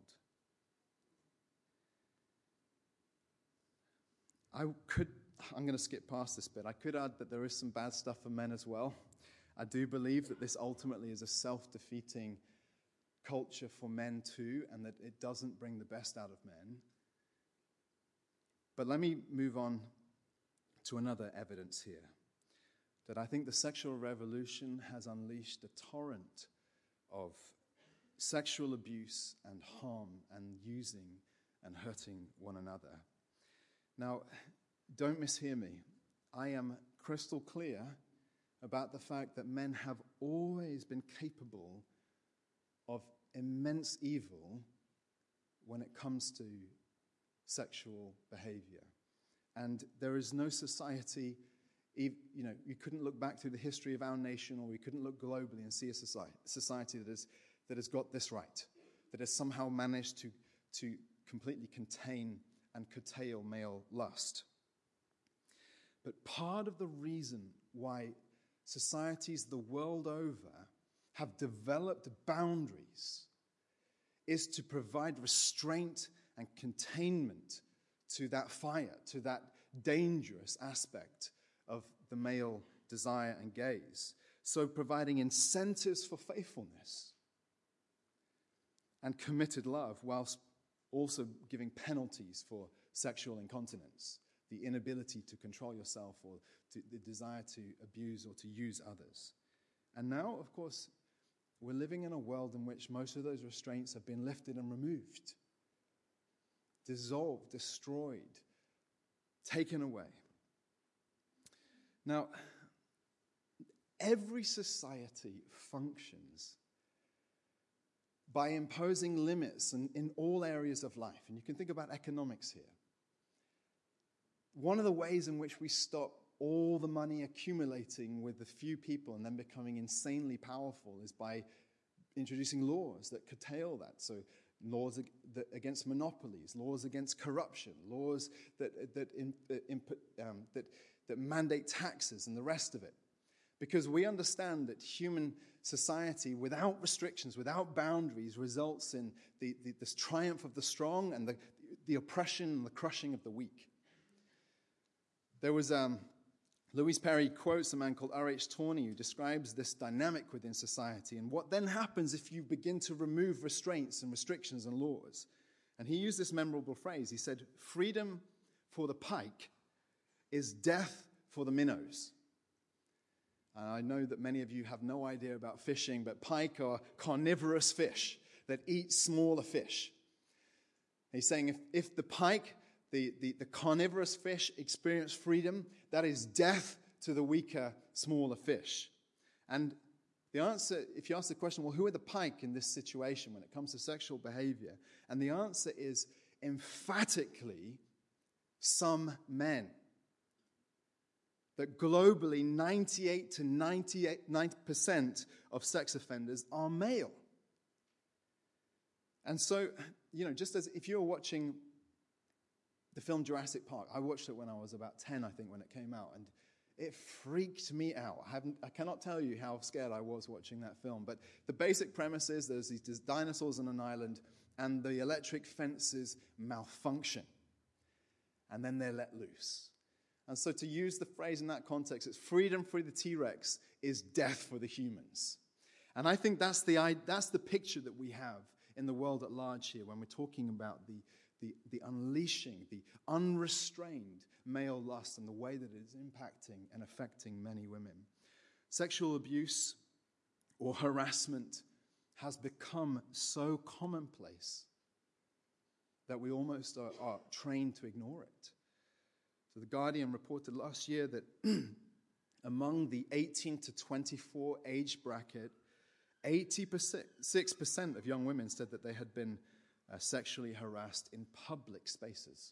Speaker 1: I'm going to skip past this bit. I could add that there is some bad stuff for men as well. I do believe that this ultimately is a self-defeating culture for men too, and that it doesn't bring the best out of men. But let me move on to another evidence here, that I think the sexual revolution has unleashed a torrent of sexual abuse and harm and using and hurting one another. Now, don't mishear me. I am crystal clear about the fact that men have always been capable of immense evil when it comes to sexual behavior. And there is no society, you couldn't look back through the history of our nation, or we couldn't look globally and see a society that has got this right, that has somehow managed to completely contain and curtail male lust. But part of the reason why societies the world over have developed boundaries is to provide restraint and containment to that fire, to that dangerous aspect of the male desire and gaze. So providing incentives for faithfulness and committed love, whilst also giving penalties for sexual incontinence, the inability to control yourself, or the desire to abuse or to use others. And now, of course, we're living in a world in which most of those restraints have been lifted and removed, dissolved, destroyed, taken away. Now, every society functions by imposing limits in all areas of life. And you can think about economics here. One of the ways in which we stop all the money accumulating with a few people and then becoming insanely powerful is by introducing laws that curtail that. So laws against monopolies, laws against corruption, laws that mandate taxes and the rest of it. Because we understand that human society without restrictions, without boundaries, results in this triumph of the strong and the oppression and the crushing of the weak. There was Louise Perry quotes a man called R.H. Tawney who describes this dynamic within society and what then happens if you begin to remove restraints and restrictions and laws. And he used this memorable phrase. He said, "Freedom for the pike is death for the minnows." And I know that many of you have no idea about fishing, but pike are carnivorous fish that eat smaller fish. He's saying if the pike, the carnivorous fish, experience freedom, that is death to the weaker, smaller fish. And the answer, if you ask the question, well, who are the pike in this situation when it comes to sexual behavior? And the answer is emphatically some men. That globally 98 to 98% of sex offenders are male. And so, just as if you're watching the film Jurassic Park, I watched it when I was about 10, I think, when it came out, and it freaked me out. I cannot tell you how scared I was watching that film, but the basic premise is there's these dinosaurs on an island, and the electric fences malfunction, and then they're let loose. And so to use the phrase in that context, it's freedom for the T-Rex is death for the humans. And I think that's the picture that we have in the world at large here when we're talking about the unleashing, the unrestrained male lust and the way that it is impacting and affecting many women. Sexual abuse or harassment has become so commonplace that we almost are trained to ignore it. So The Guardian reported last year that among the 18 to 24 age bracket, 86% of young women said that they had been sexually harassed in public spaces.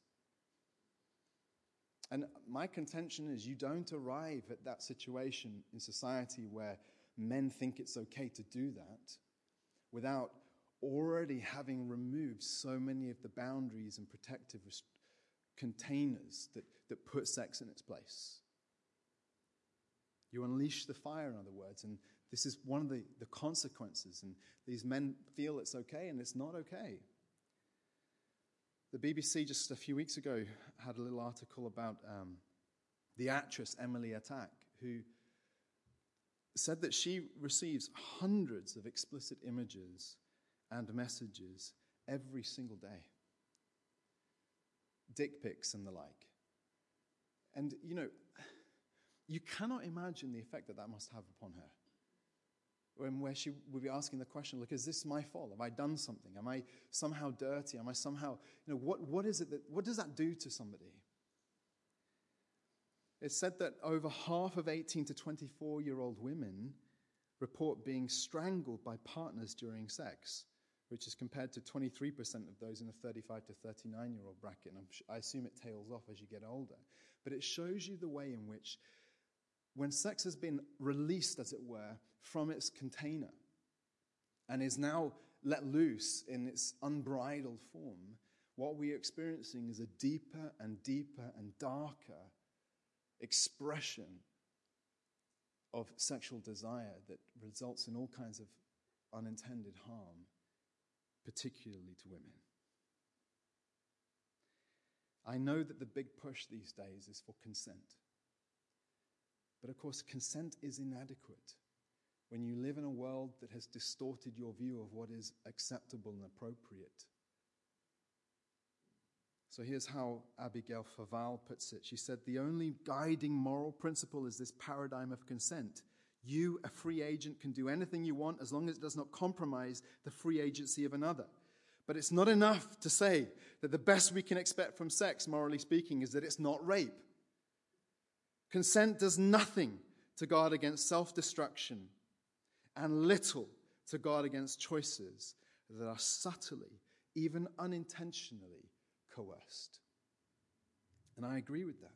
Speaker 1: And my contention is you don't arrive at that situation in society where men think it's okay to do that without already having removed so many of the boundaries and protective containers that put sex in its place. You unleash the fire, in other words, and this is one of the consequences. And these men feel it's okay, and it's not okay. The BBC just a few weeks ago had a little article about the actress Emily Attack, who said that she receives hundreds of explicit images and messages every single day. Dick pics and the like. And, you cannot imagine the effect that must have upon her. Where she would be asking the question, look, is this my fault? Have I done something? Am I somehow dirty? Am I somehow, what does that do to somebody? It's said that over half of 18 to 24-year-old women report being strangled by partners during sex, which is compared to 23% of those in the 35 to 39-year-old bracket. And I assume it tails off as you get older. But it shows you the way in which when sex has been released, as it were, from its container and is now let loose in its unbridled form, what we are experiencing is a deeper and deeper and darker expression of sexual desire that results in all kinds of unintended harm, particularly to women. I know that the big push these days is for consent. But of course, consent is inadequate when you live in a world that has distorted your view of what is acceptable and appropriate. So here's how Abigail Faval puts it. She said, the only guiding moral principle is this paradigm of consent. You, a free agent, can do anything you want as long as it does not compromise the free agency of another. But it's not enough to say that the best we can expect from sex, morally speaking, is that it's not rape. Consent does nothing to guard against self-destruction and little to guard against choices that are subtly, even unintentionally, coerced. And I agree with that.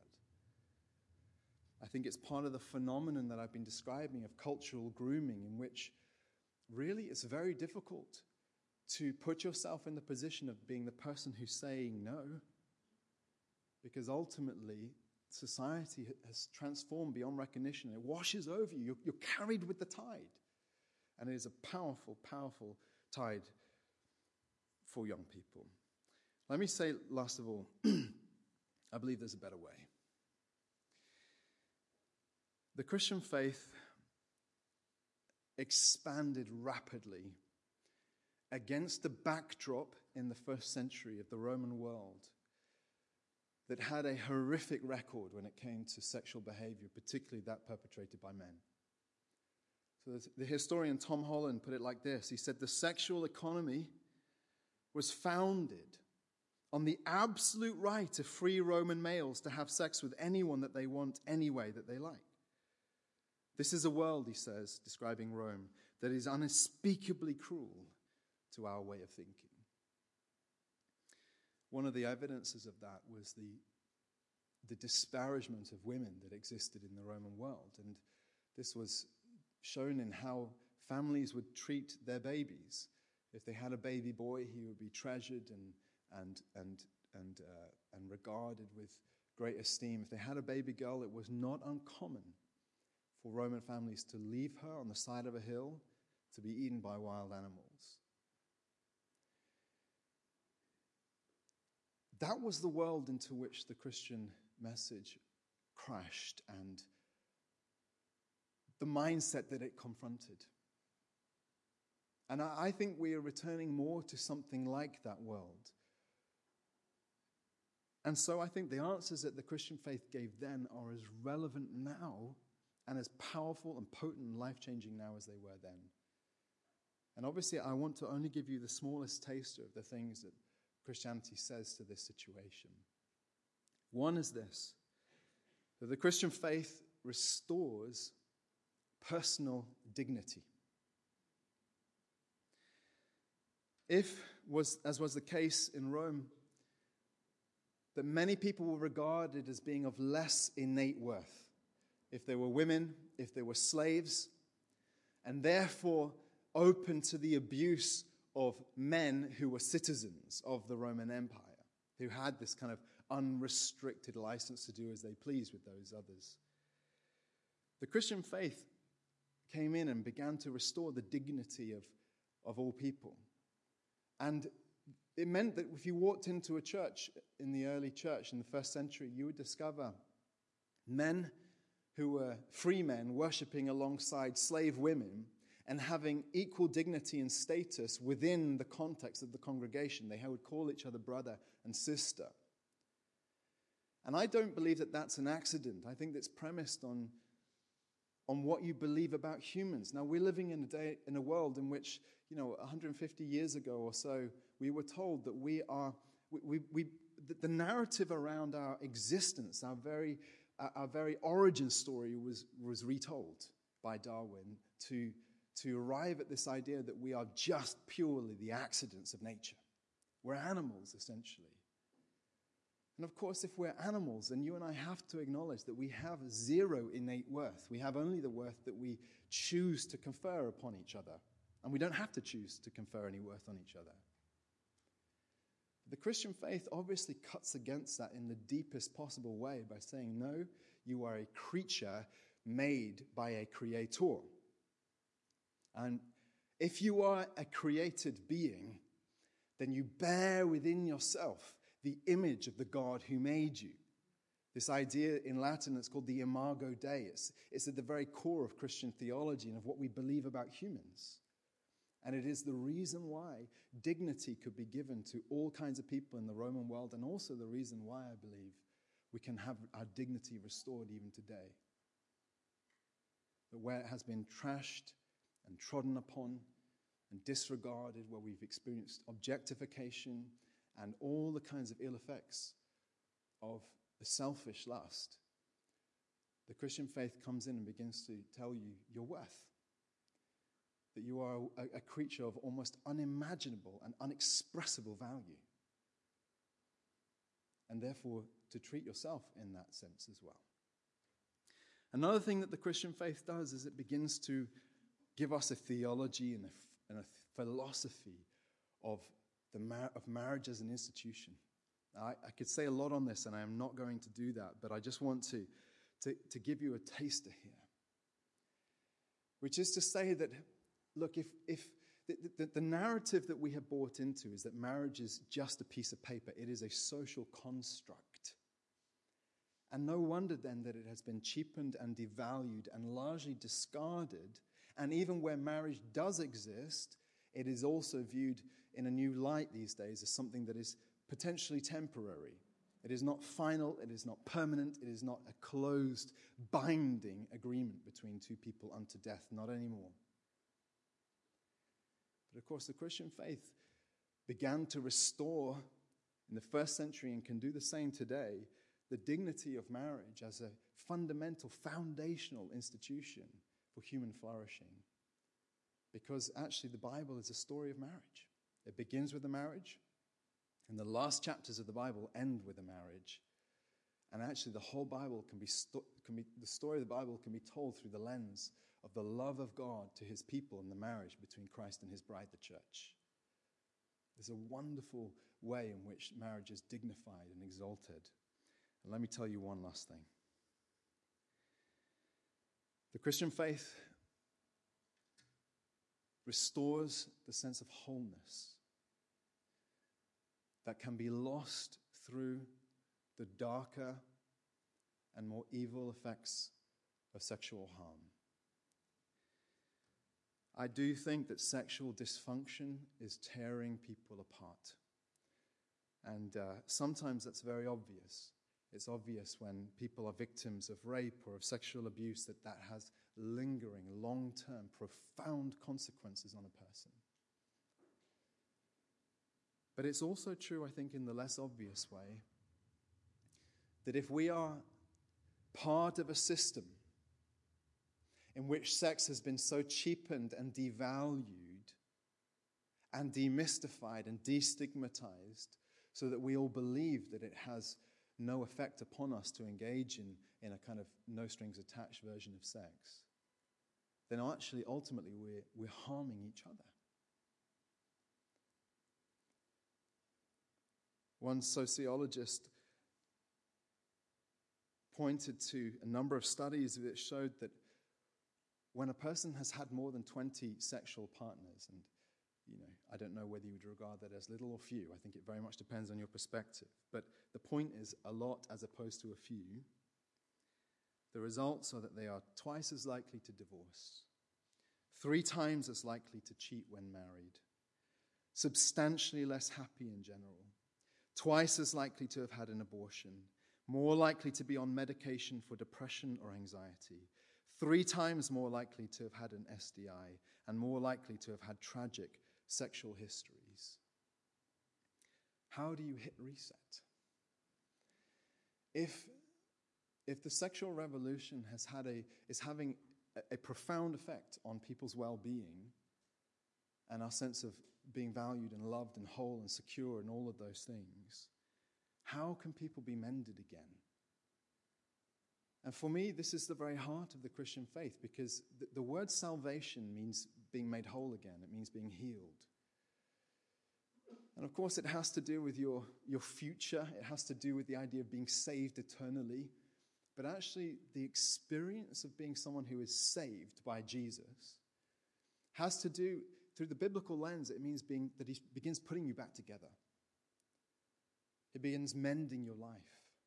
Speaker 1: I think it's part of the phenomenon that I've been describing of cultural grooming, in which really it's very difficult to put yourself in the position of being the person who's saying no, because ultimately society has transformed beyond recognition. It washes over you. You're carried with the tide. And it is a powerful, powerful tide for young people. Let me say, last of all, I believe there's a better way. The Christian faith expanded rapidly against the backdrop in the first century of the Roman world that had a horrific record when it came to sexual behavior, particularly that perpetrated by men. So the historian Tom Holland put it like this. He said, the sexual economy was founded on the absolute right of free Roman males to have sex with anyone that they want, any way that they like. This is a world, he says, describing Rome, that is unspeakably cruel to our way of thinking. One of the evidences of that was the disparagement of women that existed in the Roman world. And this was shown in how families would treat their babies. If they had a baby boy, he would be treasured and regarded with great esteem. If they had a baby girl, it was not uncommon for Roman families to leave her on the side of a hill to be eaten by wild animals. That was the world into which the Christian message crashed and the mindset that it confronted. And I think we are returning more to something like that world. And so I think the answers that the Christian faith gave then are as relevant now and as powerful and potent and life-changing now as they were then. And obviously I want to only give you the smallest taster of the things that Christianity says to this situation. One is this, that the Christian faith restores personal dignity. If as was the case in Rome, that many people were regarded as being of less innate worth if they were women, if they were slaves, and therefore open to the abuse of men who were citizens of the Roman Empire, who had this kind of unrestricted license to do as they pleased with those others. The Christian faith came in and began to restore the dignity of all people. And it meant that if you walked into a church in the early church in the first century, you would discover men who were free men worshipping alongside slave women and having equal dignity and status within the context of the congregation. They would call each other brother and sister. And I don't believe that that's an accident. I think that's premised on what you believe about humans. Now, we're living in a world in which, 150 years ago or so, we were told that the narrative around our existence, our very origin story was retold by Darwin to arrive at this idea that we are just purely the accidents of nature. We're animals, essentially. And of course, if we're animals, then you and I have to acknowledge that we have zero innate worth. We have only the worth that we choose to confer upon each other. And we don't have to choose to confer any worth on each other. The Christian faith obviously cuts against that in the deepest possible way by saying, no, you are a creature made by a creator. And if you are a created being, then you bear within yourself the image of the God who made you. This idea in Latin, it's called the imago Dei. It's at the very core of Christian theology and of what we believe about humans. And it is the reason why dignity could be given to all kinds of people in the Roman world, and also the reason why I believe we can have our dignity restored even today. But where it has been trashed and trodden upon and disregarded, where we've experienced objectification and all the kinds of ill effects of the selfish lust, the Christian faith comes in and begins to tell you your worth. That you are a creature of almost unimaginable and unexpressible value. And therefore, to treat yourself in that sense as well. Another thing that the Christian faith does is it begins to give us a theology and a philosophy of marriage as an institution. Now, I could say a lot on this, and I am not going to do that, but I just want to give you a taster here. Which is to say that, look, if the narrative that we have bought into is that marriage is just a piece of paper, it is a social construct. And no wonder then that it has been cheapened and devalued and largely discarded. And even where marriage does exist, it is also viewed in a new light these days as something that is potentially temporary. It is not final, it is not permanent, it is not a closed, binding agreement between two people unto death, not anymore. But of course, the Christian faith began to restore in the first century, and can do the same today, the dignity of marriage as a fundamental, foundational institution for human flourishing. Because actually the Bible is a story of marriage. It begins with a marriage, and the last chapters of the Bible end with a marriage. And actually the whole Bible the story of the Bible can be told through the lens of the love of God to his people and the marriage between Christ and his bride, the church. There's a wonderful way in which marriage is dignified and exalted. And let me tell you one last thing. The Christian faith restores the sense of wholeness that can be lost through the darker and more evil effects of sexual harm. I do think that sexual dysfunction is tearing people apart. And sometimes that's very obvious. It's obvious when people are victims of rape or of sexual abuse that has lingering, long-term, profound consequences on a person. But it's also true, I think, in the less obvious way, that if we are part of a system in which sex has been so cheapened and devalued and demystified and destigmatized so that we all believe that it has no effect upon us to engage in a kind of no strings attached version of sex, then actually, ultimately, we're harming each other. One sociologist pointed to a number of studies that showed that when a person has had more than 20 sexual partners, and I don't know whether you would regard that as little or few. I think it very much depends on your perspective. But the point is a lot as opposed to a few. The results are that they are twice as likely to divorce, 3 times as likely to cheat when married, substantially less happy in general, twice as likely to have had an abortion, more likely to be on medication for depression or anxiety, 3 times more likely to have had an STI, and more likely to have had tragic sexual histories. How do you hit reset? If the sexual revolution is having a profound effect on people's well-being and our sense of being valued and loved and whole and secure and all of those things, how can people be mended again? And for me, this is the very heart of the Christian faith, because the word salvation means being made whole again. It means being healed. And of course, it has to do with your future. It has to do with the idea of being saved eternally. But actually, the experience of being someone who is saved by Jesus has to do, through the biblical lens, it means that he begins putting you back together. He begins mending your life.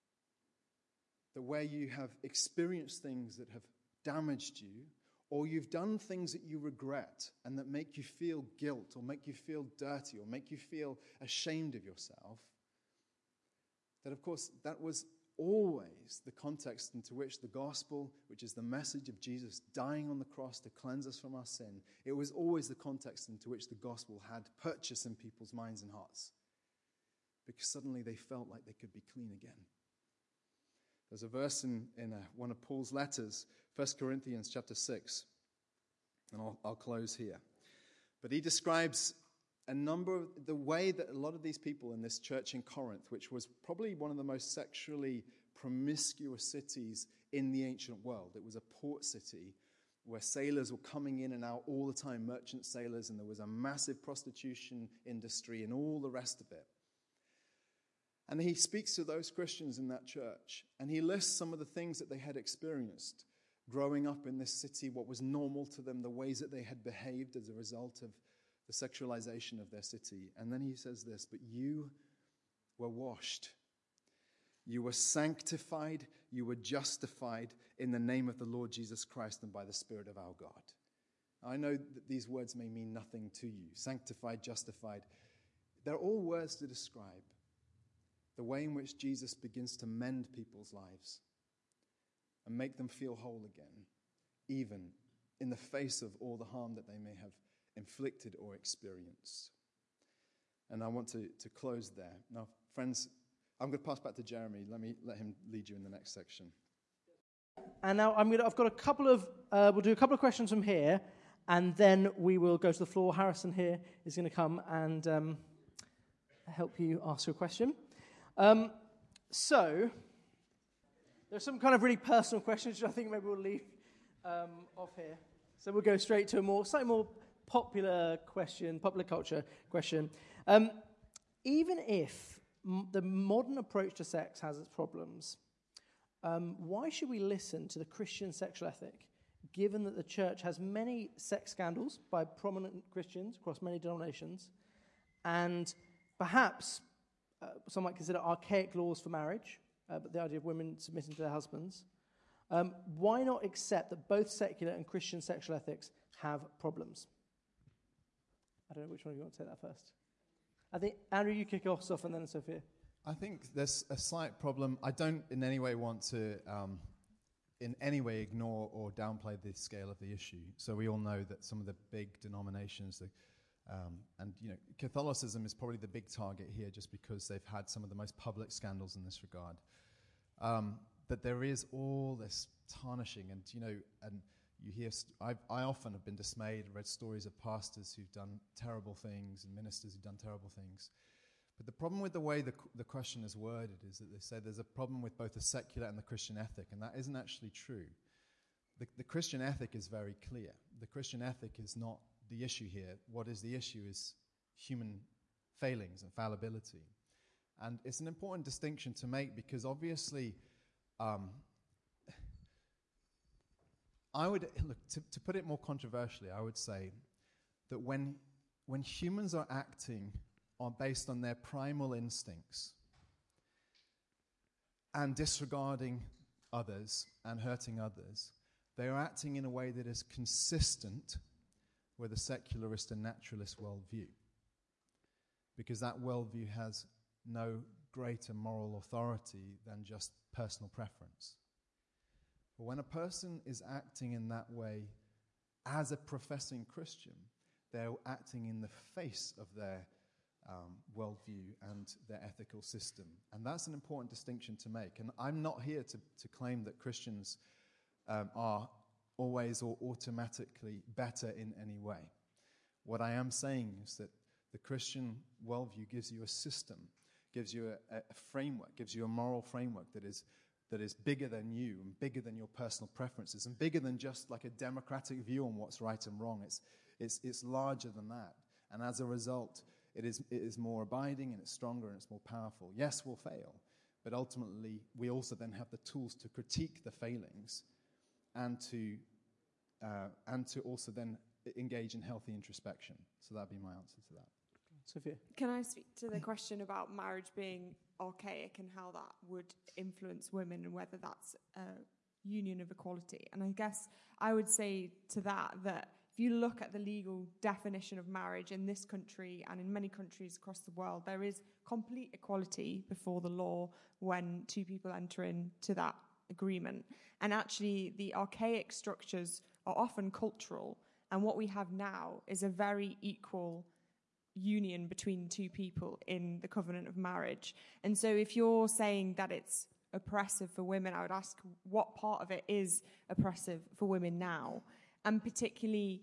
Speaker 1: That where you have experienced things that have damaged you, or you've done things that you regret and that make you feel guilt, or make you feel dirty, or make you feel ashamed of yourself, that of course that was always the context into which the gospel, which is the message of Jesus dying on the cross to cleanse us from our sin, it was always the context into which the gospel had purchase in people's minds and hearts. Because suddenly they felt like they could be clean again. There's a verse in one of Paul's letters, 1 Corinthians chapter 6, and I'll close here. But he describes the way that a lot of these people in this church in Corinth, which was probably one of the most sexually promiscuous cities in the ancient world. It was a port city where sailors were coming in and out all the time, merchant sailors, and there was a massive prostitution industry and all the rest of it. And he speaks to those Christians in that church, and he lists some of the things that they had experienced growing up in this city, what was normal to them, the ways that they had behaved as a result of the sexualization of their city. And then he says this, but you were washed, you were sanctified, you were justified in the name of the Lord Jesus Christ and by the Spirit of our God. I know that these words may mean nothing to you. Sanctified, justified. They're all words to describe the way in which Jesus begins to mend people's lives and make them feel whole again, even in the face of all the harm that they may have inflicted or experienced. And I want to close there. Now, friends, I'm going to pass back to Jeremy. Let him lead you in the next section.
Speaker 2: And now I've got a couple of, we'll do a couple of questions from here, and then we will go to the floor. Harrison here is going to come and help you ask your question. So, there's some kind of really personal questions which I think maybe we'll leave off here. So we'll go straight to a slightly more popular question, popular culture question. Even if the modern approach to sex has its problems, why should we listen to the Christian sexual ethic, given that the church has many sex scandals by prominent Christians across many denominations, and perhaps some might consider archaic laws for marriage, but the idea of women submitting to their husbands? Why not accept that both secular and Christian sexual ethics have problems? I don't know which one of you want to take that first. I think, Andrew, you kick off and then Sophia.
Speaker 1: I think there's a slight problem. I don't in any way want to in any way ignore or downplay the scale of the issue. So we all know that some of the big denominations, and Catholicism is probably the big target here just because they've had some of the most public scandals in this regard. That there is all this tarnishing and you hear, I often have been dismayed and read stories of pastors who've done terrible things and ministers who've done terrible things. But the problem with the way the question is worded is that they say there's a problem with both the secular and the Christian ethic, and that isn't actually true. The Christian ethic is very clear. The Christian ethic is not the issue here. What is the issue is human failings and fallibility. And it's an important distinction to make because obviously, I would, look, to put it more controversially, I would say that when humans are acting based on their primal instincts and disregarding others and hurting others, they are acting in a way that is consistent with a secularist and naturalist worldview, because that worldview has no greater moral authority than just personal preference. But when a person is acting in that way as a professing Christian, they're acting in the face of their worldview and their ethical system. And that's an important distinction to make. And I'm not here to claim that Christians are always or automatically better in any way. What I am saying is that the Christian worldview gives you a system, gives you a framework, gives you a moral framework that is bigger than you and bigger than your personal preferences and bigger than just like a democratic view on what's right and wrong. It's larger than that. And as a result, it is more abiding and it's stronger and it's more powerful. Yes, we'll fail, but ultimately we also then have the tools to critique the failings and to also then engage in healthy introspection. So that'd be my answer to that.
Speaker 2: Sophia?
Speaker 3: Can I speak to the question about marriage being archaic and how that would influence women and whether that's a union of equality? And I guess I would say to that if you look at the legal definition of marriage in this country and in many countries across the world, there is complete equality before the law when two people enter into that agreement. And actually, the archaic structures are often cultural. And what we have now is a very equal union between two people in the covenant of marriage. And so if you're saying that it's oppressive for women, I would ask what part of it is oppressive for women now? And particularly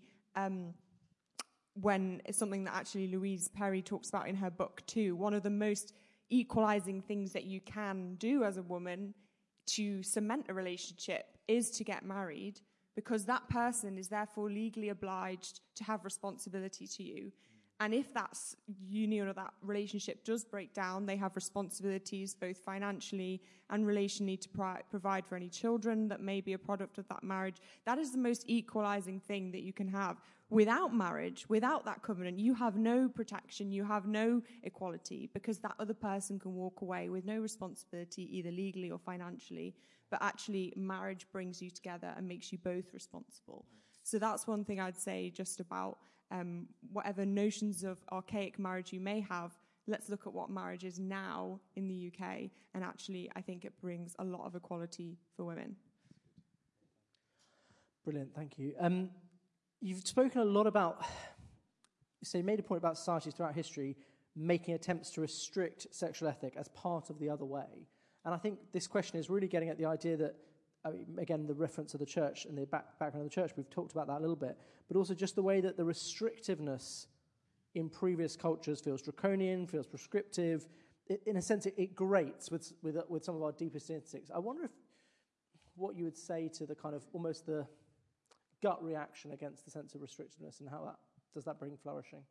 Speaker 3: when it's something that actually Louise Perry talks about in her book too, one of the most equalizing things that you can do as a woman to cement a relationship is to get married, because that person is therefore legally obliged to have responsibility to you. And if that union or that relationship does break down, they have responsibilities both financially and relationally to provide for any children that may be a product of that marriage. That is the most equalizing thing that you can have. Without marriage, without that covenant, you have no protection, you have no equality, because that other person can walk away with no responsibility, either legally or financially. But actually, marriage brings you together and makes you both responsible. So that's one thing I'd say just about whatever notions of archaic marriage you may have. Let's look at what marriage is now in the UK, and actually I think it brings a lot of equality for women.
Speaker 2: Brilliant, thank you. You've spoken a lot about, so you made a point about societies throughout history making attempts to restrict sexual ethic as part of the other way. And I think this question is really getting at the idea that, again, the reference to the church and the background of the church, we've talked about that a little bit, but also just the way that the restrictiveness in previous cultures feels draconian, feels prescriptive. In a sense, it grates with some of our deepest instincts. I wonder what you would say to the kind of almost the gut reaction against the sense of restrictiveness, and how does that bring flourishing?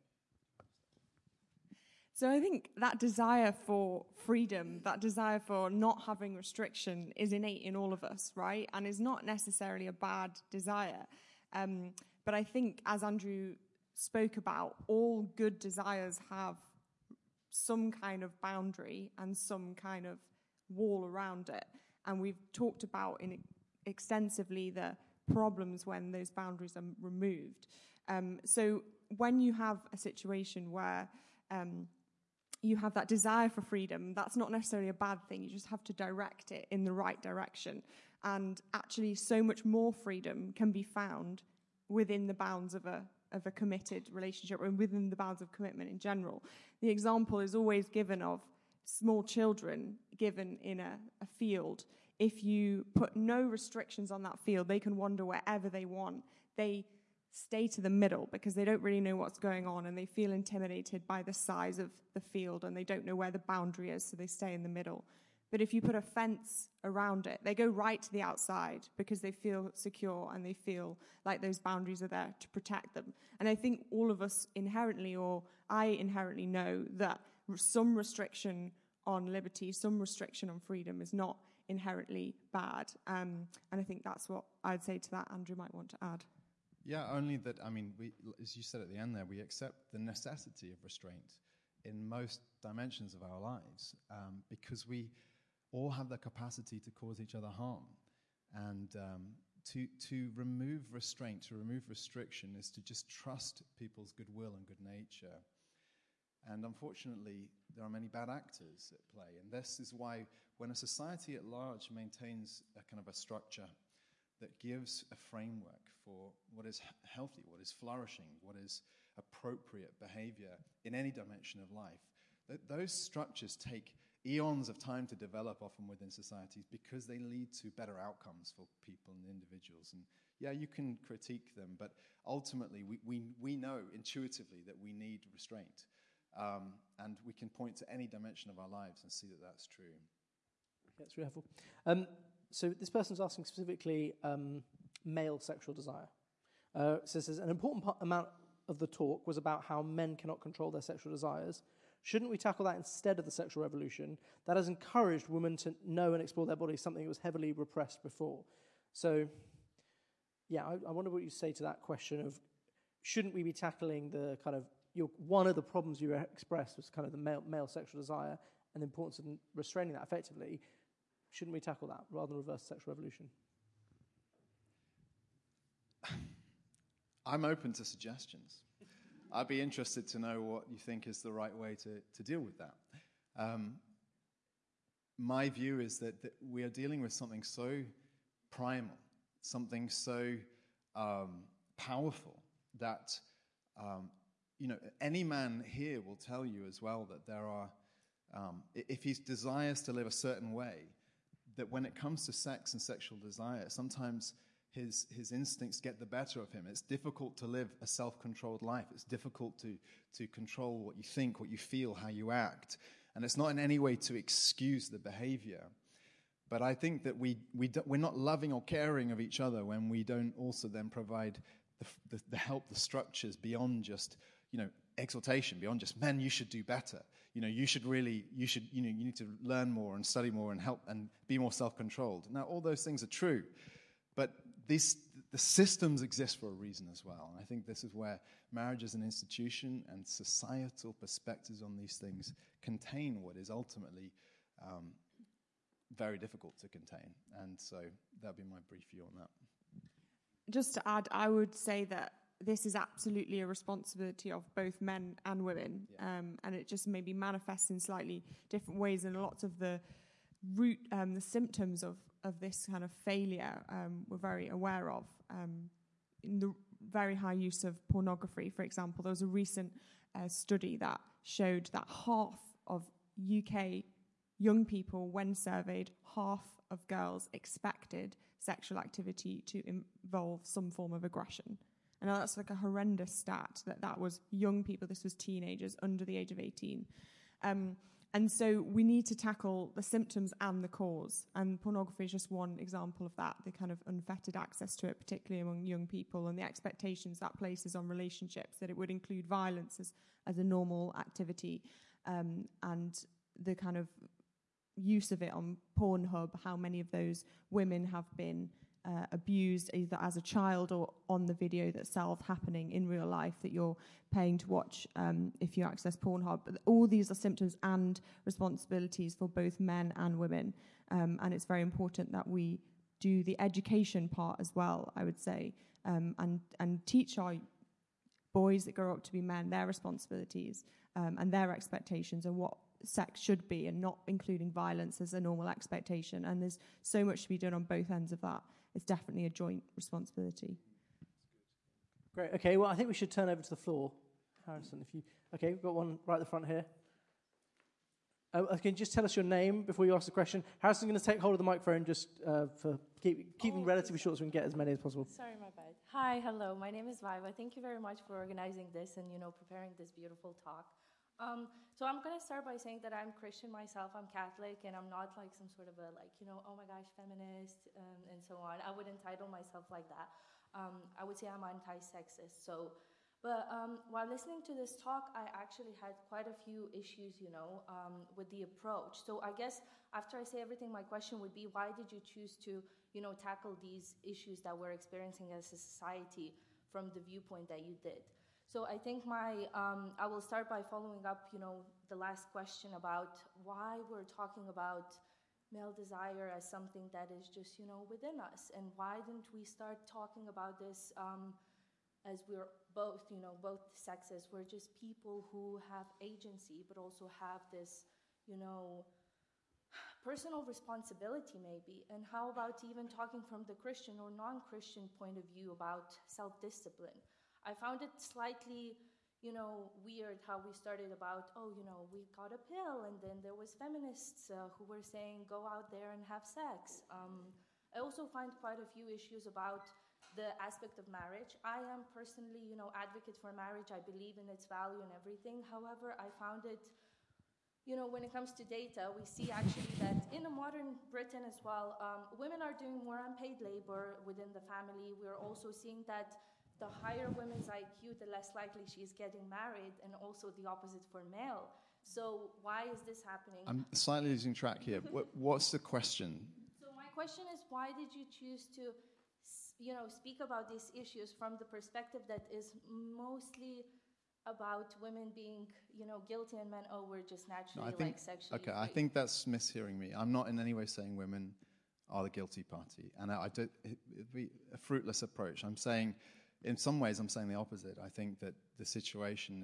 Speaker 3: So I think that desire for freedom, that desire for not having restriction is innate in all of us, right? And is not necessarily a bad desire. But I think, as Andrew spoke about, all good desires have some kind of boundary and some kind of wall around it. And we've talked about extensively the problems when those boundaries are removed. So when you have a situation where you have that desire for freedom, that's not necessarily a bad thing. You just have to direct it in the right direction. And actually, so much more freedom can be found within the bounds of a committed relationship, or within the bounds of commitment in general. The example is always given of small children given in a field. if you put no restrictions on that field, they can wander wherever they want. They stay to the middle because they don't really know what's going on, and they feel intimidated by the size of the field, and they don't know where the boundary is, so they stay in the middle. But if you put a fence around it, they go right to the outside because they feel secure and they feel like those boundaries are there to protect them. And I think all of us inherently, or I inherently know that some restriction on liberty, some restriction on freedom is not inherently bad. And I think that's what I'd say to that. Andrew might want to add.
Speaker 1: Yeah, only that, I mean, we, as you said at the end there, we accept the necessity of restraint in most dimensions of our lives because we all have the capacity to cause each other harm. And to remove restraint, to remove restriction is to just trust people's goodwill and good nature. And unfortunately, there are many bad actors at play. And this is why when a society at large maintains a kind of a structure that gives a framework for what is healthy, what is flourishing, what is appropriate behavior in any dimension of life, those structures take eons of time to develop often within societies because they lead to better outcomes for people and individuals. And yeah, you can critique them, but ultimately we know intuitively that we need restraint. And we can point to any dimension of our lives and see that that's true.
Speaker 2: That's really helpful. So this person's asking specifically male sexual desire. Says an important amount of the talk was about how men cannot control their sexual desires. Shouldn't we tackle that instead of the sexual revolution that has encouraged women to know and explore their bodies, something that was heavily repressed before? So, yeah, I wonder what you say to that question of shouldn't we be tackling the kind of one of the problems you expressed was kind of the male sexual desire and the importance of restraining that effectively. Shouldn't we tackle that rather than reverse the sexual revolution?
Speaker 1: I'm open to suggestions. I'd be interested to know what you think is the right way to deal with that. My view is that we are dealing with something so primal, something so powerful that any man here will tell you as well that there are, if he desires to live a certain way, that when it comes to sex and sexual desire, sometimes his instincts get the better of him. It's difficult to live a self-controlled life. It's difficult to control what you think, what you feel, how you act. And it's not in any way to excuse the behavior. But I think that we're not loving or caring of each other when we don't also then provide the help, the structures beyond just, exhortation, beyond just, men, you should do better. You need to learn more and study more and help and be more self-controlled. Now, all those things are true. But the systems exist for a reason as well. And I think this is where marriage as an institution and societal perspectives on these things contain what is ultimately very difficult to contain. And so that'd be my brief view on that.
Speaker 3: Just to add, I would say that this is absolutely a responsibility of both men and women. Yeah. And it just maybe manifests in slightly different ways. And lots of the the symptoms of this kind of failure we're very aware of. In the very high use of pornography, for example, there was a recent study that showed that half of UK young people, when surveyed, half of girls expected sexual activity to involve some form of aggression. And that's like a horrendous stat, that was young people, this was teenagers under the age of 18. And so we need to tackle the symptoms and the cause. And pornography is just one example of that, the kind of unfettered access to it, particularly among young people, and the expectations that places on relationships, that it would include violence as a normal activity, and the kind of use of it on Pornhub, how many of those women have been abused either as a child or on the video itself happening in real life that you're paying to watch if you access Pornhub. But all these are symptoms and responsibilities for both men and women. And it's very important that we do the education part as well, I would say, and teach our boys that grow up to be men their responsibilities and their expectations and what sex should be, and not including violence as a normal expectation. And there's so much to be done on both ends of that. It's definitely a joint responsibility.
Speaker 2: Great. Okay, well, I think we should turn over to the floor. Harrison, if you... Okay, we've got one right at the front here. Can you just tell us your name before you ask the question? Harrison's going to take hold of the microphone just for keep them relatively short so we can get as many as possible.
Speaker 4: Sorry, my bad. Hi, hello. My name is Viva. Thank you very much for organizing this and, preparing this beautiful talk. So I'm going to start by saying that I'm Christian myself. I'm Catholic, and I'm not like some sort of a, oh my gosh, feminist and so on. I wouldn't title myself like that. I would say I'm anti-sexist. But while listening to this talk, I actually had quite a few issues, with the approach. So I guess after I say everything, my question would be, why did you choose to, tackle these issues that we're experiencing as a society from the viewpoint that you did? So I think I will start by following up, the last question about why we're talking about male desire as something that is just, within us, and why didn't we start talking about this as we're both sexes, we're just people who have agency, but also have this, personal responsibility maybe. And how about even talking from the Christian or non-Christian point of view about self-discipline? I found it slightly, weird how we started about, we got a pill, and then there was feminists who were saying, go out there and have sex. I also find quite a few issues about the aspect of marriage. I am personally, advocate for marriage. I believe in its value and everything. However, I found it, when it comes to data, we see actually that in a modern Britain as well, women are doing more unpaid labor within the family. We're also seeing that the higher women's IQ, the less likely she's getting married, and also the opposite for male. So why is this happening?
Speaker 1: I'm slightly losing track here. What's the question?
Speaker 4: So my question is, why did you choose to speak about these issues from the perspective that is mostly about women being, guilty, and men, we're just naturally sexually
Speaker 1: Okay,
Speaker 4: free.
Speaker 1: I think that's mishearing me. I'm not in any way saying women are the guilty party, and it'd be a fruitless approach. I'm saying, in some ways, I'm saying the opposite. I think that the situation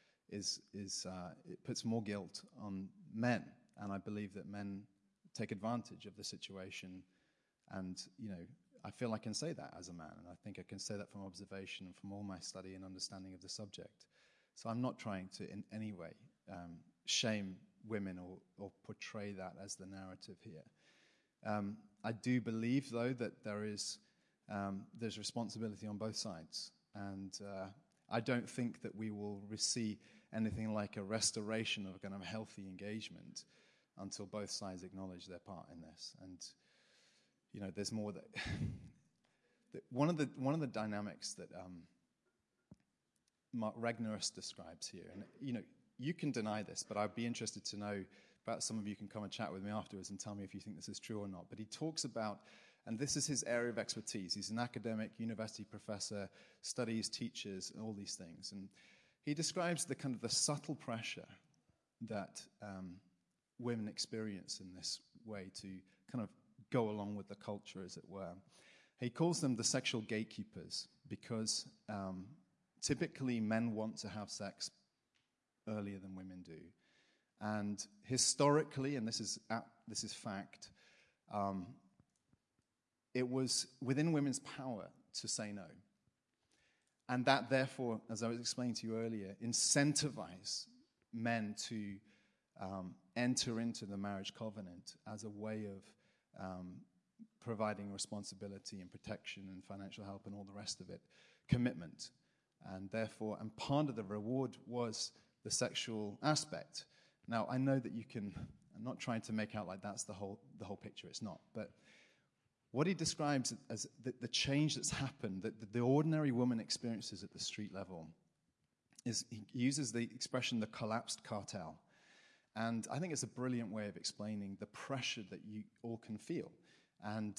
Speaker 1: it puts more guilt on men, and I believe that men take advantage of the situation, and I feel I can say that as a man, and I think I can say that from observation and from all my study and understanding of the subject. So I'm not trying to in any way shame women or portray that as the narrative here. I do believe, though, that there's responsibility on both sides, and I don't think that we will see anything like a restoration of a kind of healthy engagement until both sides acknowledge their part in this. And there's more that one of the dynamics that Mark Regnerus describes here, and you can deny this, but I'd be interested to know. Perhaps some of you can come and chat with me afterwards and tell me if you think this is true or not. But he talks about, and this is his area of expertise. He's an academic, university professor, studies, teaches, and all these things. And he describes the kind of the subtle pressure that women experience in this way to kind of go along with the culture, as it were. He calls them the sexual gatekeepers because typically men want to have sex earlier than women do. And historically, and this is fact, it was within women's power to say no. And that, therefore, as I was explaining to you earlier, incentivized men to enter into the marriage covenant as a way of providing responsibility and protection and financial help and all the rest of it, commitment. And therefore, and part of the reward was the sexual aspect. Now, I know that I'm not trying to make out like that's the whole picture, it's not. But what he describes as the change that's happened, that the ordinary woman experiences at the street level, is he uses the expression, the collapsed cartel. And I think it's a brilliant way of explaining the pressure that you all can feel. And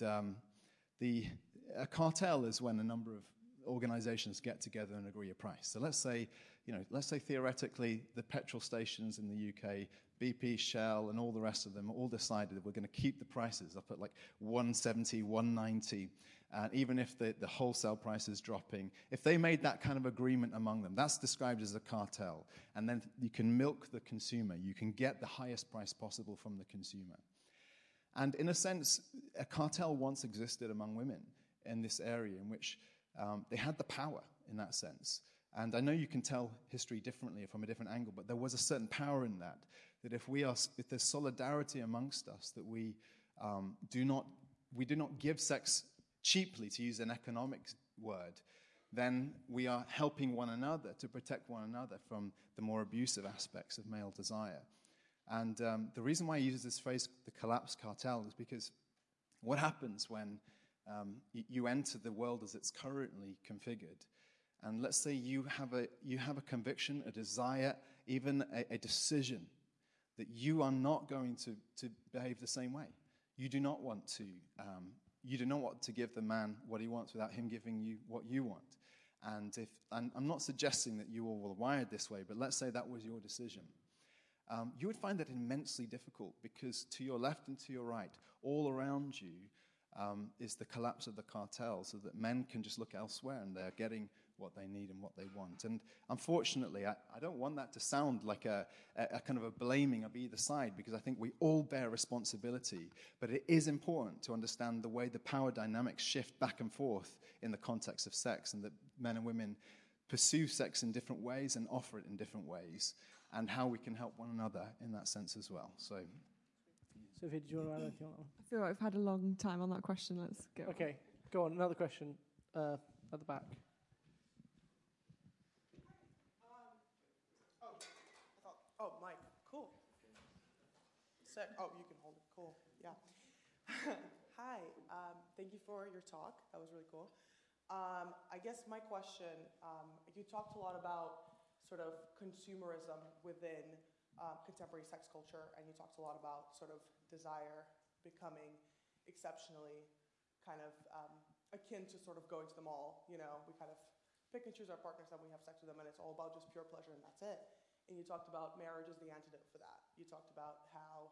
Speaker 1: a cartel is when a number of organizations get together and agree a price. So let's say theoretically the petrol stations in the UK, BP, Shell, and all the rest of them all decided that we're going to keep the prices up at like 170, 190, even if the wholesale price is dropping. If they made that kind of agreement among them, that's described as a cartel. And then you can milk the consumer. You can get the highest price possible from the consumer. And in a sense, a cartel once existed among women in this area in which they had the power in that sense. And I know you can tell history differently from a different angle, but there was a certain power in that that if there's solidarity amongst us, that we do not give sex cheaply, to use an economic word, then we are helping one another to protect one another from the more abusive aspects of male desire. And the reason why I use this phrase, the collapse cartel, is because what happens when you enter the world as it's currently configured, and let's say you have a conviction, a desire, even a decision that you are not going to behave the same way. You do not want to give the man what he wants without him giving you what you want. And I'm not suggesting that you all were wired this way, but let's say that was your decision. You would find that immensely difficult, because to your left and to your right, all around you, is the collapse of the cartel, so that men can just look elsewhere and they're getting what they need and what they want. And unfortunately, I don't want that to sound like a kind of a blaming of either side, because I think we all bear responsibility. But it is important to understand the way the power dynamics shift back and forth in the context of sex, and that men and women pursue sex in different ways and offer it in different ways, and how we can help one another in that sense as well. So,
Speaker 2: Sophie, did you want to add anything on that one?
Speaker 3: I feel like we've had a long time on that question. Let's go.
Speaker 2: Okay, go on. Another question at the back.
Speaker 5: Oh, Mike, cool. Sick. Oh, you can hold it. Cool. Yeah. Hi. Thank you for your talk. That was really cool. I guess my question, you talked a lot about sort of consumerism within contemporary sex culture, and you talked a lot about sort of desire becoming exceptionally kind of akin to sort of going to the mall. You know, we kind of pick and choose our partners and we have sex with them, and it's all about just pure pleasure and that's it. And you talked about marriage as the antidote for that. You talked about how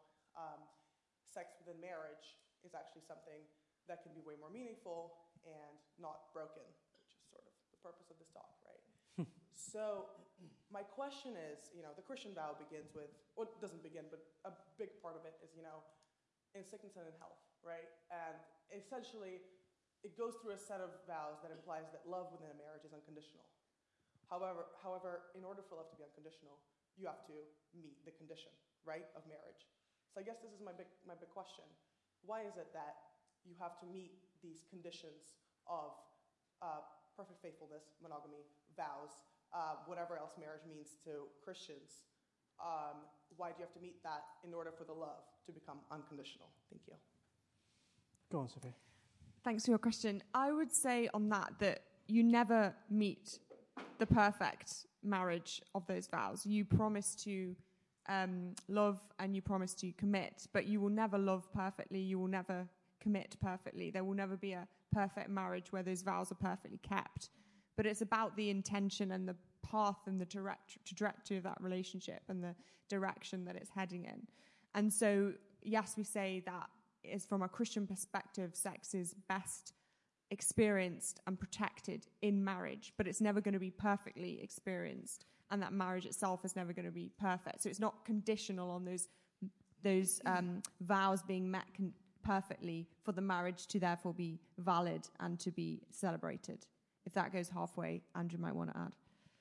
Speaker 5: sex within marriage is actually something that can be way more meaningful and not broken, which is sort of the purpose of this talk, right? So my question is, you know, the Christian vow begins with, well, it doesn't begin, but a big part of it is, you know, in sickness and in health, right? And essentially, it goes through a set of vows that implies that love within a marriage is unconditional. However, in order for love to be unconditional, you have to meet the condition, right, of marriage. So I guess this is my big question. Why is it that you have to meet these conditions of perfect faithfulness, monogamy, vows, whatever else marriage means to Christians? Why do you have to meet that in order for the love to become unconditional? Thank you.
Speaker 2: Go on, Sophie.
Speaker 3: Thanks for your question. I would say on that you never meet the perfect marriage of those vows. You promise to love and you promise to commit, but you will never love perfectly. You will never commit perfectly. There will never be a perfect marriage where those vows are perfectly kept. But it's about the intention and the path and the trajectory of that relationship and the direction that it's heading in. And so, yes, we say that is from a Christian perspective, sex is best experienced and protected in marriage, but it's never going to be perfectly experienced, and that marriage itself is never going to be perfect. So it's not conditional on those vows being met perfectly for the marriage to therefore be valid and to be celebrated. If that goes halfway, Andrew might want to add.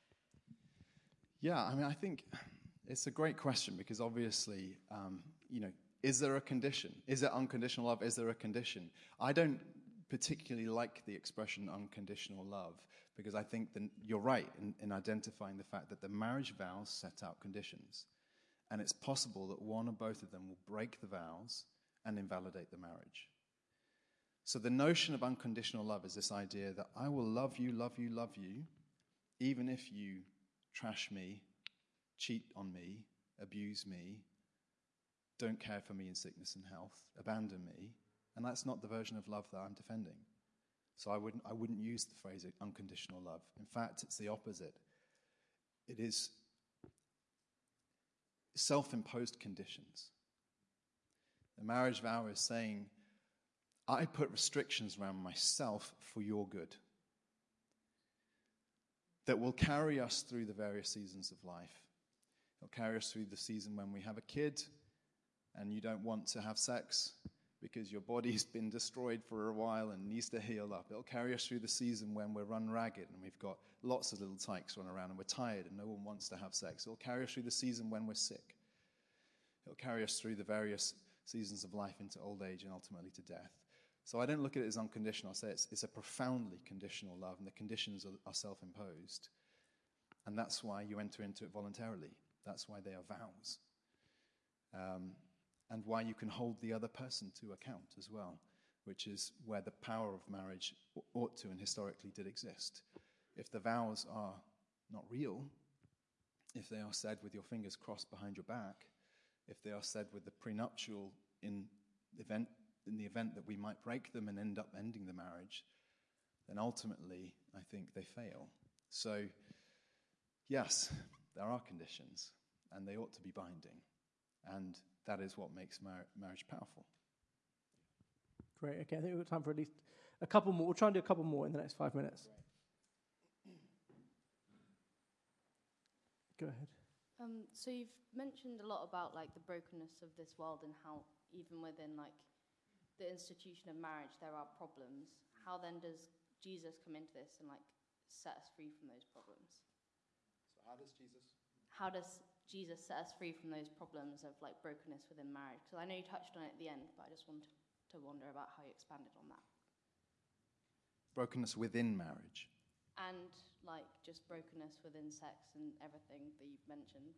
Speaker 1: Yeah, I mean, I think it's a great question, because obviously, you know, is there a condition? Is it unconditional love? Is there a condition? I don't particularly like the expression unconditional love, because I think that you're right in identifying the fact that the marriage vows set out conditions. And it's possible that one or both of them will break the vows and invalidate the marriage. So the notion of unconditional love is this idea that I will love you, love you, love you, even if you trash me, cheat on me, abuse me, don't care for me in sickness and health, abandon me. And that's not the version of love that I'm defending. So I wouldn't use the phrase unconditional love. In fact, it's the opposite. It is self-imposed conditions. The marriage vow is saying, I put restrictions around myself for your good that will carry us through the various seasons of life. It'll carry us through the season when we have a kid and you don't want to have sex because your body's been destroyed for a while and needs to heal up. It'll carry us through the season when we're run ragged and we've got lots of little tykes running around and we're tired and no one wants to have sex. It'll carry us through the season when we're sick. It'll carry us through the various seasons of life into old age and ultimately to death. So I don't look at it as unconditional. I say it's a profoundly conditional love, and the conditions are self-imposed. And that's why you enter into it voluntarily. That's why they are vows. And why you can hold the other person to account as well, which is where the power of marriage ought to and historically did exist. If the vows are not real, if they are said with your fingers crossed behind your back, if they are said with the prenuptial in the event that we might break them and end up ending the marriage, then ultimately I think they fail. So, yes, there are conditions, and they ought to be binding, and that is what makes marriage powerful.
Speaker 2: Great. Okay, I think we've got time for at least a couple more. We'll try and do a couple more in the next 5 minutes. Go ahead.
Speaker 6: So you've mentioned a lot about like the brokenness of this world and how even within like the institution of marriage there are problems. How then does Jesus come into this and like set us free from those problems?
Speaker 1: So how does Jesus
Speaker 6: set us free from those problems of like brokenness within marriage? Because I know you touched on it at the end, but I just wanted to wonder about how you expanded on that.
Speaker 1: Brokenness within marriage.
Speaker 6: And like just brokenness within sex and everything that you've mentioned.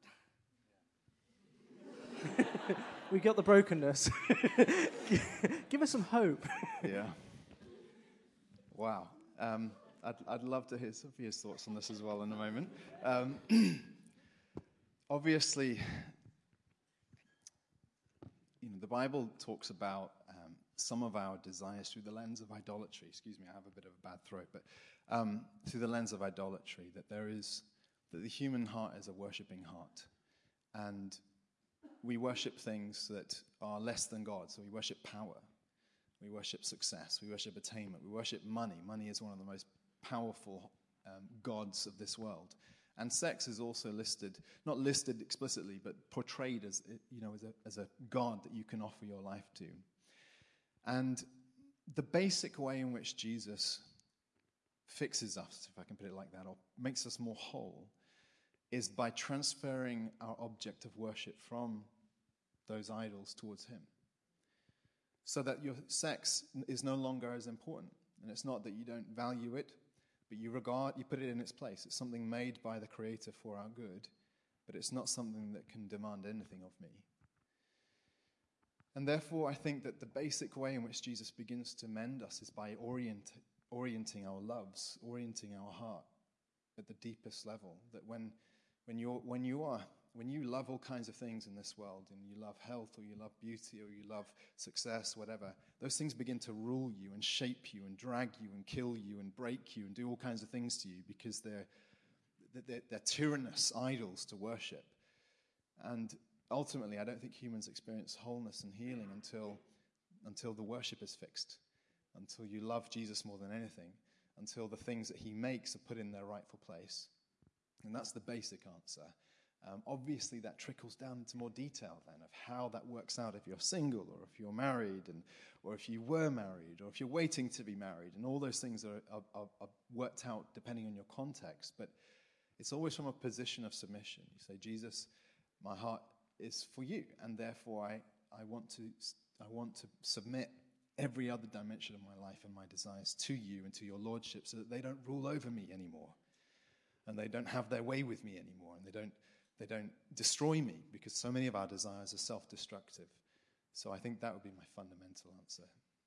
Speaker 2: We got the brokenness. Give us some hope.
Speaker 1: Yeah. Wow. I'd love to hear Sophia's thoughts on this as well in a moment. Obviously, the Bible talks about some of our desires through the lens of idolatry. Excuse me, I have a bit of a bad throat, but through the lens of idolatry, that the human heart is a worshipping heart, and we worship things that are less than God. So we worship power, we worship success, we worship attainment, we worship money. Money is one of the most powerful gods of this world. And sex is also listed, not listed explicitly, but portrayed as a god that you can offer your life to. And the basic way in which Jesus fixes us, if I can put it like that, or makes us more whole, is by transferring our object of worship from those idols towards him. So that your sex is no longer as important. And it's not that you don't value it, but you put it in its place. It's something made by the Creator for our good, but it's not something that can demand anything of me. And therefore, I think that the basic way in which Jesus begins to mend us is by orienting our loves, orienting our heart at the deepest level. That when you love all kinds of things in this world, and you love health, or you love beauty, or you love success, whatever, those things begin to rule you and shape you and drag you and kill you and break you and do all kinds of things to you because they're tyrannous idols to worship. And ultimately, I don't think humans experience wholeness and healing until the worship is fixed, until you love Jesus more than anything, until the things that he makes are put in their rightful place. And that's the basic answer. Obviously, that trickles down into more detail then of how that works out if you're single or if you're married, or if you were married, or if you're waiting to be married. And all those things are worked out depending on your context. But it's always from a position of submission. You say, Jesus, my heart is for you, and therefore I want to submit every other dimension of my life and my desires to you and to your lordship, so that they don't rule over me anymore, and they don't have their way with me anymore, and they don't destroy me, because so many of our desires are self-destructive. So I think that would be my fundamental answer.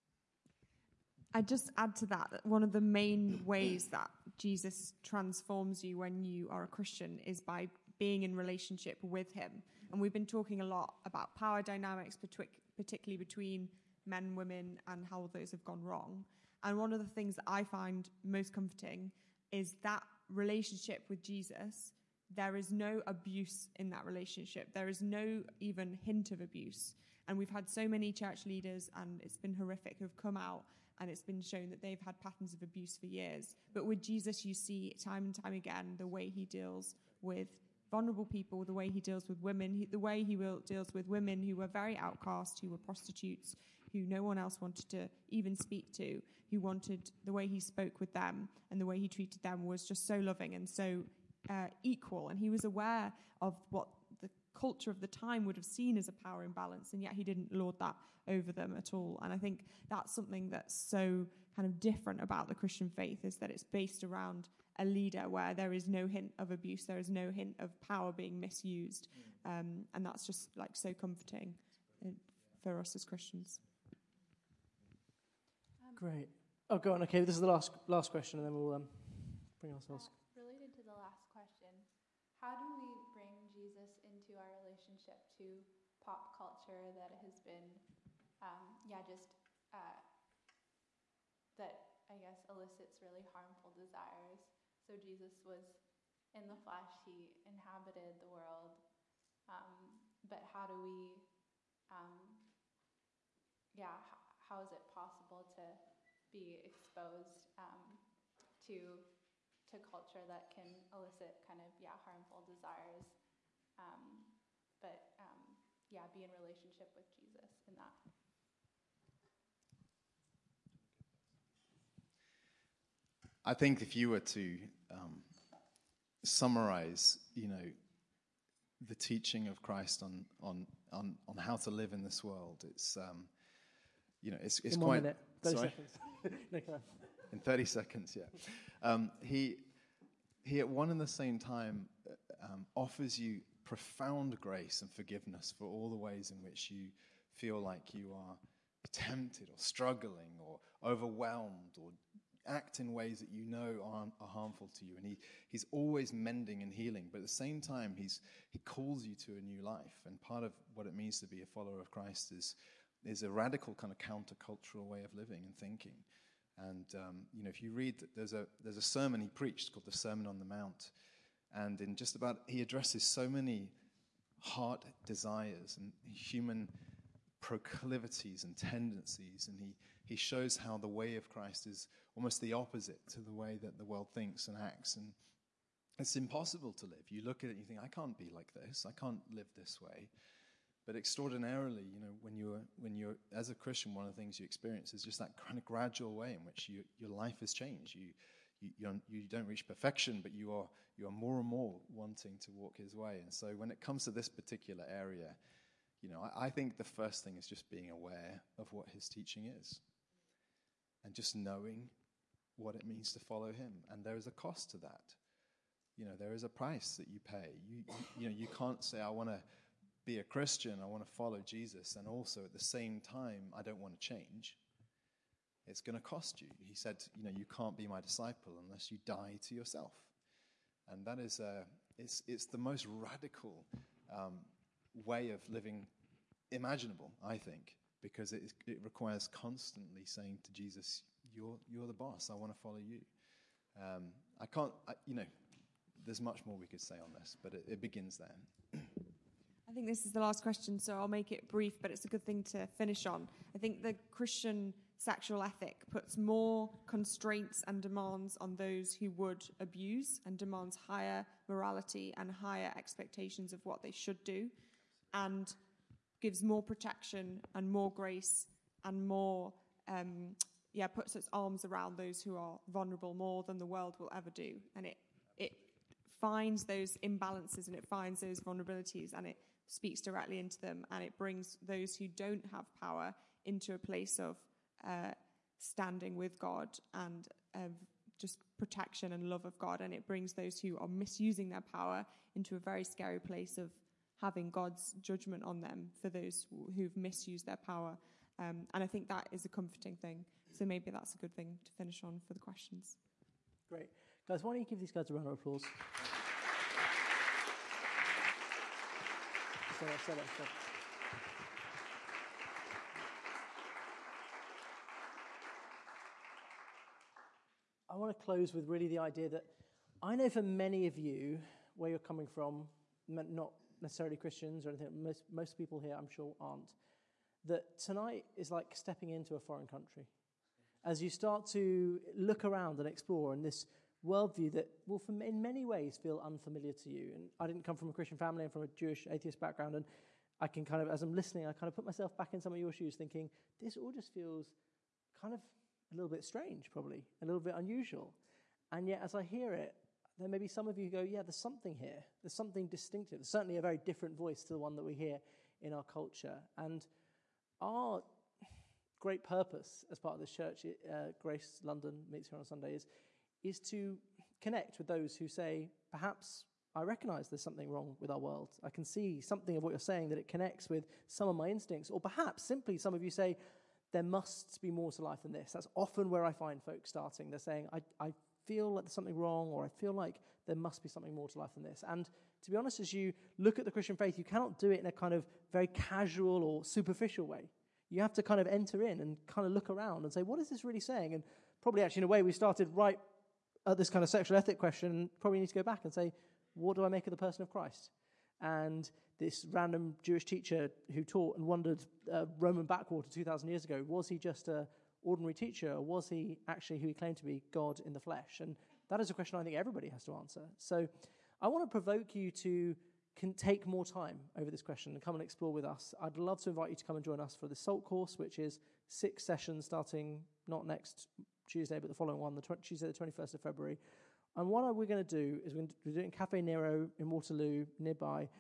Speaker 3: I'd just add to that one of the main ways that Jesus transforms you when you are a Christian is by being in relationship with him. And we've been talking a lot about power dynamics, particularly between men and women, and how those have gone wrong. And one of the things that I find most comforting is that relationship with Jesus. There is no abuse in that relationship. There is no even hint of abuse. And we've had so many church leaders, and it's been horrific, who've come out, and it's been shown that they've had patterns of abuse for years. But with Jesus, you see time and time again the way he deals with vulnerable people, the way he deals with women, the way he deals with women who were very outcast, who were prostitutes, who no one else wanted to even speak to, who wanted, the way he spoke with them and the way he treated them was just so loving and so equal. And he was aware of what the culture of the time would have seen as a power imbalance, and yet he didn't lord that over them at all. And I think that's something that's so kind of different about the Christian faith, is that it's based around a leader where there is no hint of abuse, there is no hint of power being misused, and that's just like so comforting for us as Christians.
Speaker 2: Great. Oh, go on. Okay, this is the last question, and then we'll bring ourselves.
Speaker 7: Related to the last question, how do we bring Jesus into our relationship to pop culture that has been, that I guess elicits really harmful desires? So Jesus was in the flesh, he inhabited the world, but how do we, how is it possible to be exposed to culture that can elicit kind of harmful desires, be in relationship with Jesus in that?
Speaker 1: I think if you were to summarize, the teaching of Christ on how to live in this world, it's it's
Speaker 2: in
Speaker 1: quite.
Speaker 2: 1 minute, 30
Speaker 1: sorry?
Speaker 2: seconds. No, come on.
Speaker 1: In 30 seconds, yeah. He at one and the same time offers you profound grace and forgiveness for all the ways in which you feel like you are tempted or struggling or overwhelmed or act in ways that are harmful to you. And he's always mending and healing, but at the same time, he calls you to a new life. And part of what it means to be a follower of Christ is a radical kind of countercultural way of living and thinking. And if you read, there's a sermon he preached called the Sermon on the Mount, and he addresses so many heart desires and human proclivities and tendencies, and he shows how the way of Christ is almost the opposite to the way that the world thinks and acts, and it's impossible to live. You look at it and you think, I can't be like this, I can't live this way. But extraordinarily, when you're as a Christian, one of the things you experience is just that kind of gradual way in which your life has changed. You don't reach perfection, but you are more and more wanting to walk his way. And so when it comes to this particular area, I think the first thing is just being aware of what his teaching is, and just knowing what it means to follow him. And there is a cost to that. There is a price that you pay. You can't say, I want to be a Christian, I want to follow Jesus, and also at the same time, I don't want to change. It's going to cost you. He said, you can't be my disciple unless you die to yourself. And that is, it's the most radical way of living imaginable, I think, because it requires constantly saying to Jesus, you're the boss, I want to follow you. There's much more we could say on this, but it begins there.
Speaker 3: I think this is the last question, so I'll make it brief, but it's a good thing to finish on. I think the Christian sexual ethic puts more constraints and demands on those who would abuse, and demands higher morality and higher expectations of what they should do, and gives more protection and more grace and more, puts its arms around those who are vulnerable more than the world will ever do. And it finds those imbalances and it finds those vulnerabilities and it speaks directly into them, and it brings those who don't have power into a place of standing with God and just protection and love of God, and it brings those who are misusing their power into a very scary place of having God's judgment on them for those who've misused their power. And I think that is a comforting thing. So maybe that's a good thing to finish on for the questions.
Speaker 2: Great. Guys, why don't you give these guys a round of applause? Stay there. I want to close with really the idea that I know for many of you, where you're coming from, not necessarily Christians or anything, most people here I'm sure aren't, that tonight is like stepping into a foreign country. As you start to look around and explore in this worldview that will, in many ways, feel unfamiliar to you. And I didn't come from a Christian family, I'm from a Jewish atheist background, and I can kind of, as I'm listening, I kind of put myself back in some of your shoes thinking, this all just feels kind of a little bit strange, probably, a little bit unusual. And yet, as I hear it, then maybe some of you go, yeah, there's something here. There's something distinctive. There's certainly a very different voice to the one that we hear in our culture. And our great purpose as part of this church, Grace London meets here on Sunday, is to connect with those who say, perhaps I recognize there's something wrong with our world. I can see something of what you're saying, that it connects with some of my instincts. Or perhaps simply some of you say, there must be more to life than this. That's often where I find folks starting. They're saying, I feel like there's something wrong, or I feel like there must be something more to life than this. And to be honest, as you look at the Christian faith, you cannot do it in a kind of very casual or superficial way. You have to kind of enter in and kind of look around and say, what is this really saying? And probably actually in a way we started right at this kind of sexual ethic question, and probably need to go back and say, what do I make of the person of Christ? And this random Jewish teacher who taught and wandered Roman backwater 2,000 years ago, was he just an ordinary teacher, or was he actually who he claimed to be, God in the flesh? And that is a question I think everybody has to answer. So I want to provoke you to take more time over this question and come and explore with us. I'd love to invite you to come and join us for the SALT course, which is 6 sessions starting not next Tuesday, but the following one, Tuesday the 21st of February. And what we're going to do is we're doing it in Cafe Nero in Waterloo, nearby.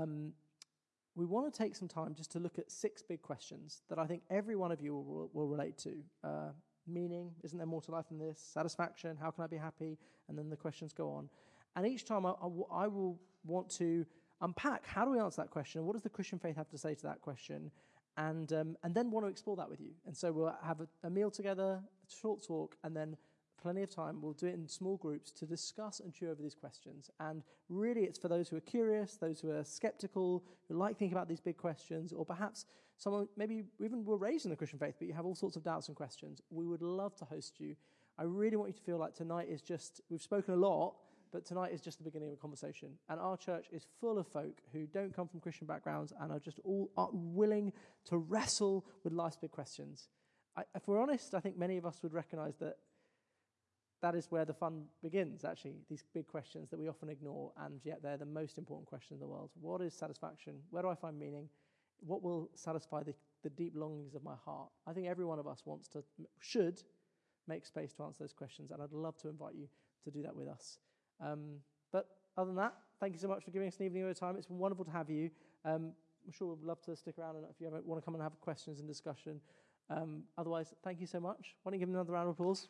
Speaker 2: We want to take some time just to look at 6 big questions that I think every one of you will relate to. Meaning, isn't there more to life than this? Satisfaction, how can I be happy? And then the questions go on. And each time I will want to unpack, how do we answer that question? What does the Christian faith have to say to that question? And then want to explore that with you. And so we'll have a meal together, a short talk, and then plenty of time. We'll do it in small groups to discuss and chew over these questions. And really, it's for those who are curious, those who are skeptical, who like thinking about these big questions, or perhaps someone maybe even were raised in the Christian faith, but you have all sorts of doubts and questions. We would love to host you. I really want you to feel like tonight is just, we've spoken a lot, but tonight is just the beginning of a conversation. And our church is full of folk who don't come from Christian backgrounds and are just all willing to wrestle with life's big questions. If we're honest, I think many of us would recognize that is where the fun begins, actually, these big questions that we often ignore, and yet they're the most important question in the world. What is satisfaction? Where do I find meaning? What will satisfy the deep longings of my heart? I think every one of us should make space to answer those questions, and I'd love to invite you to do that with us. But other than that, thank you so much for giving us an evening of your time. It's been wonderful to have you. I'm sure we'd love to stick around, and if you ever want to come and have questions and discussion. Otherwise, thank you so much. Why don't you give them another round of applause?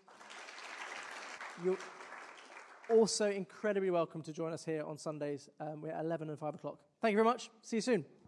Speaker 2: You're also incredibly welcome to join us here on Sundays. We're at 11 and 5 o'clock. Thank you very much. See you soon.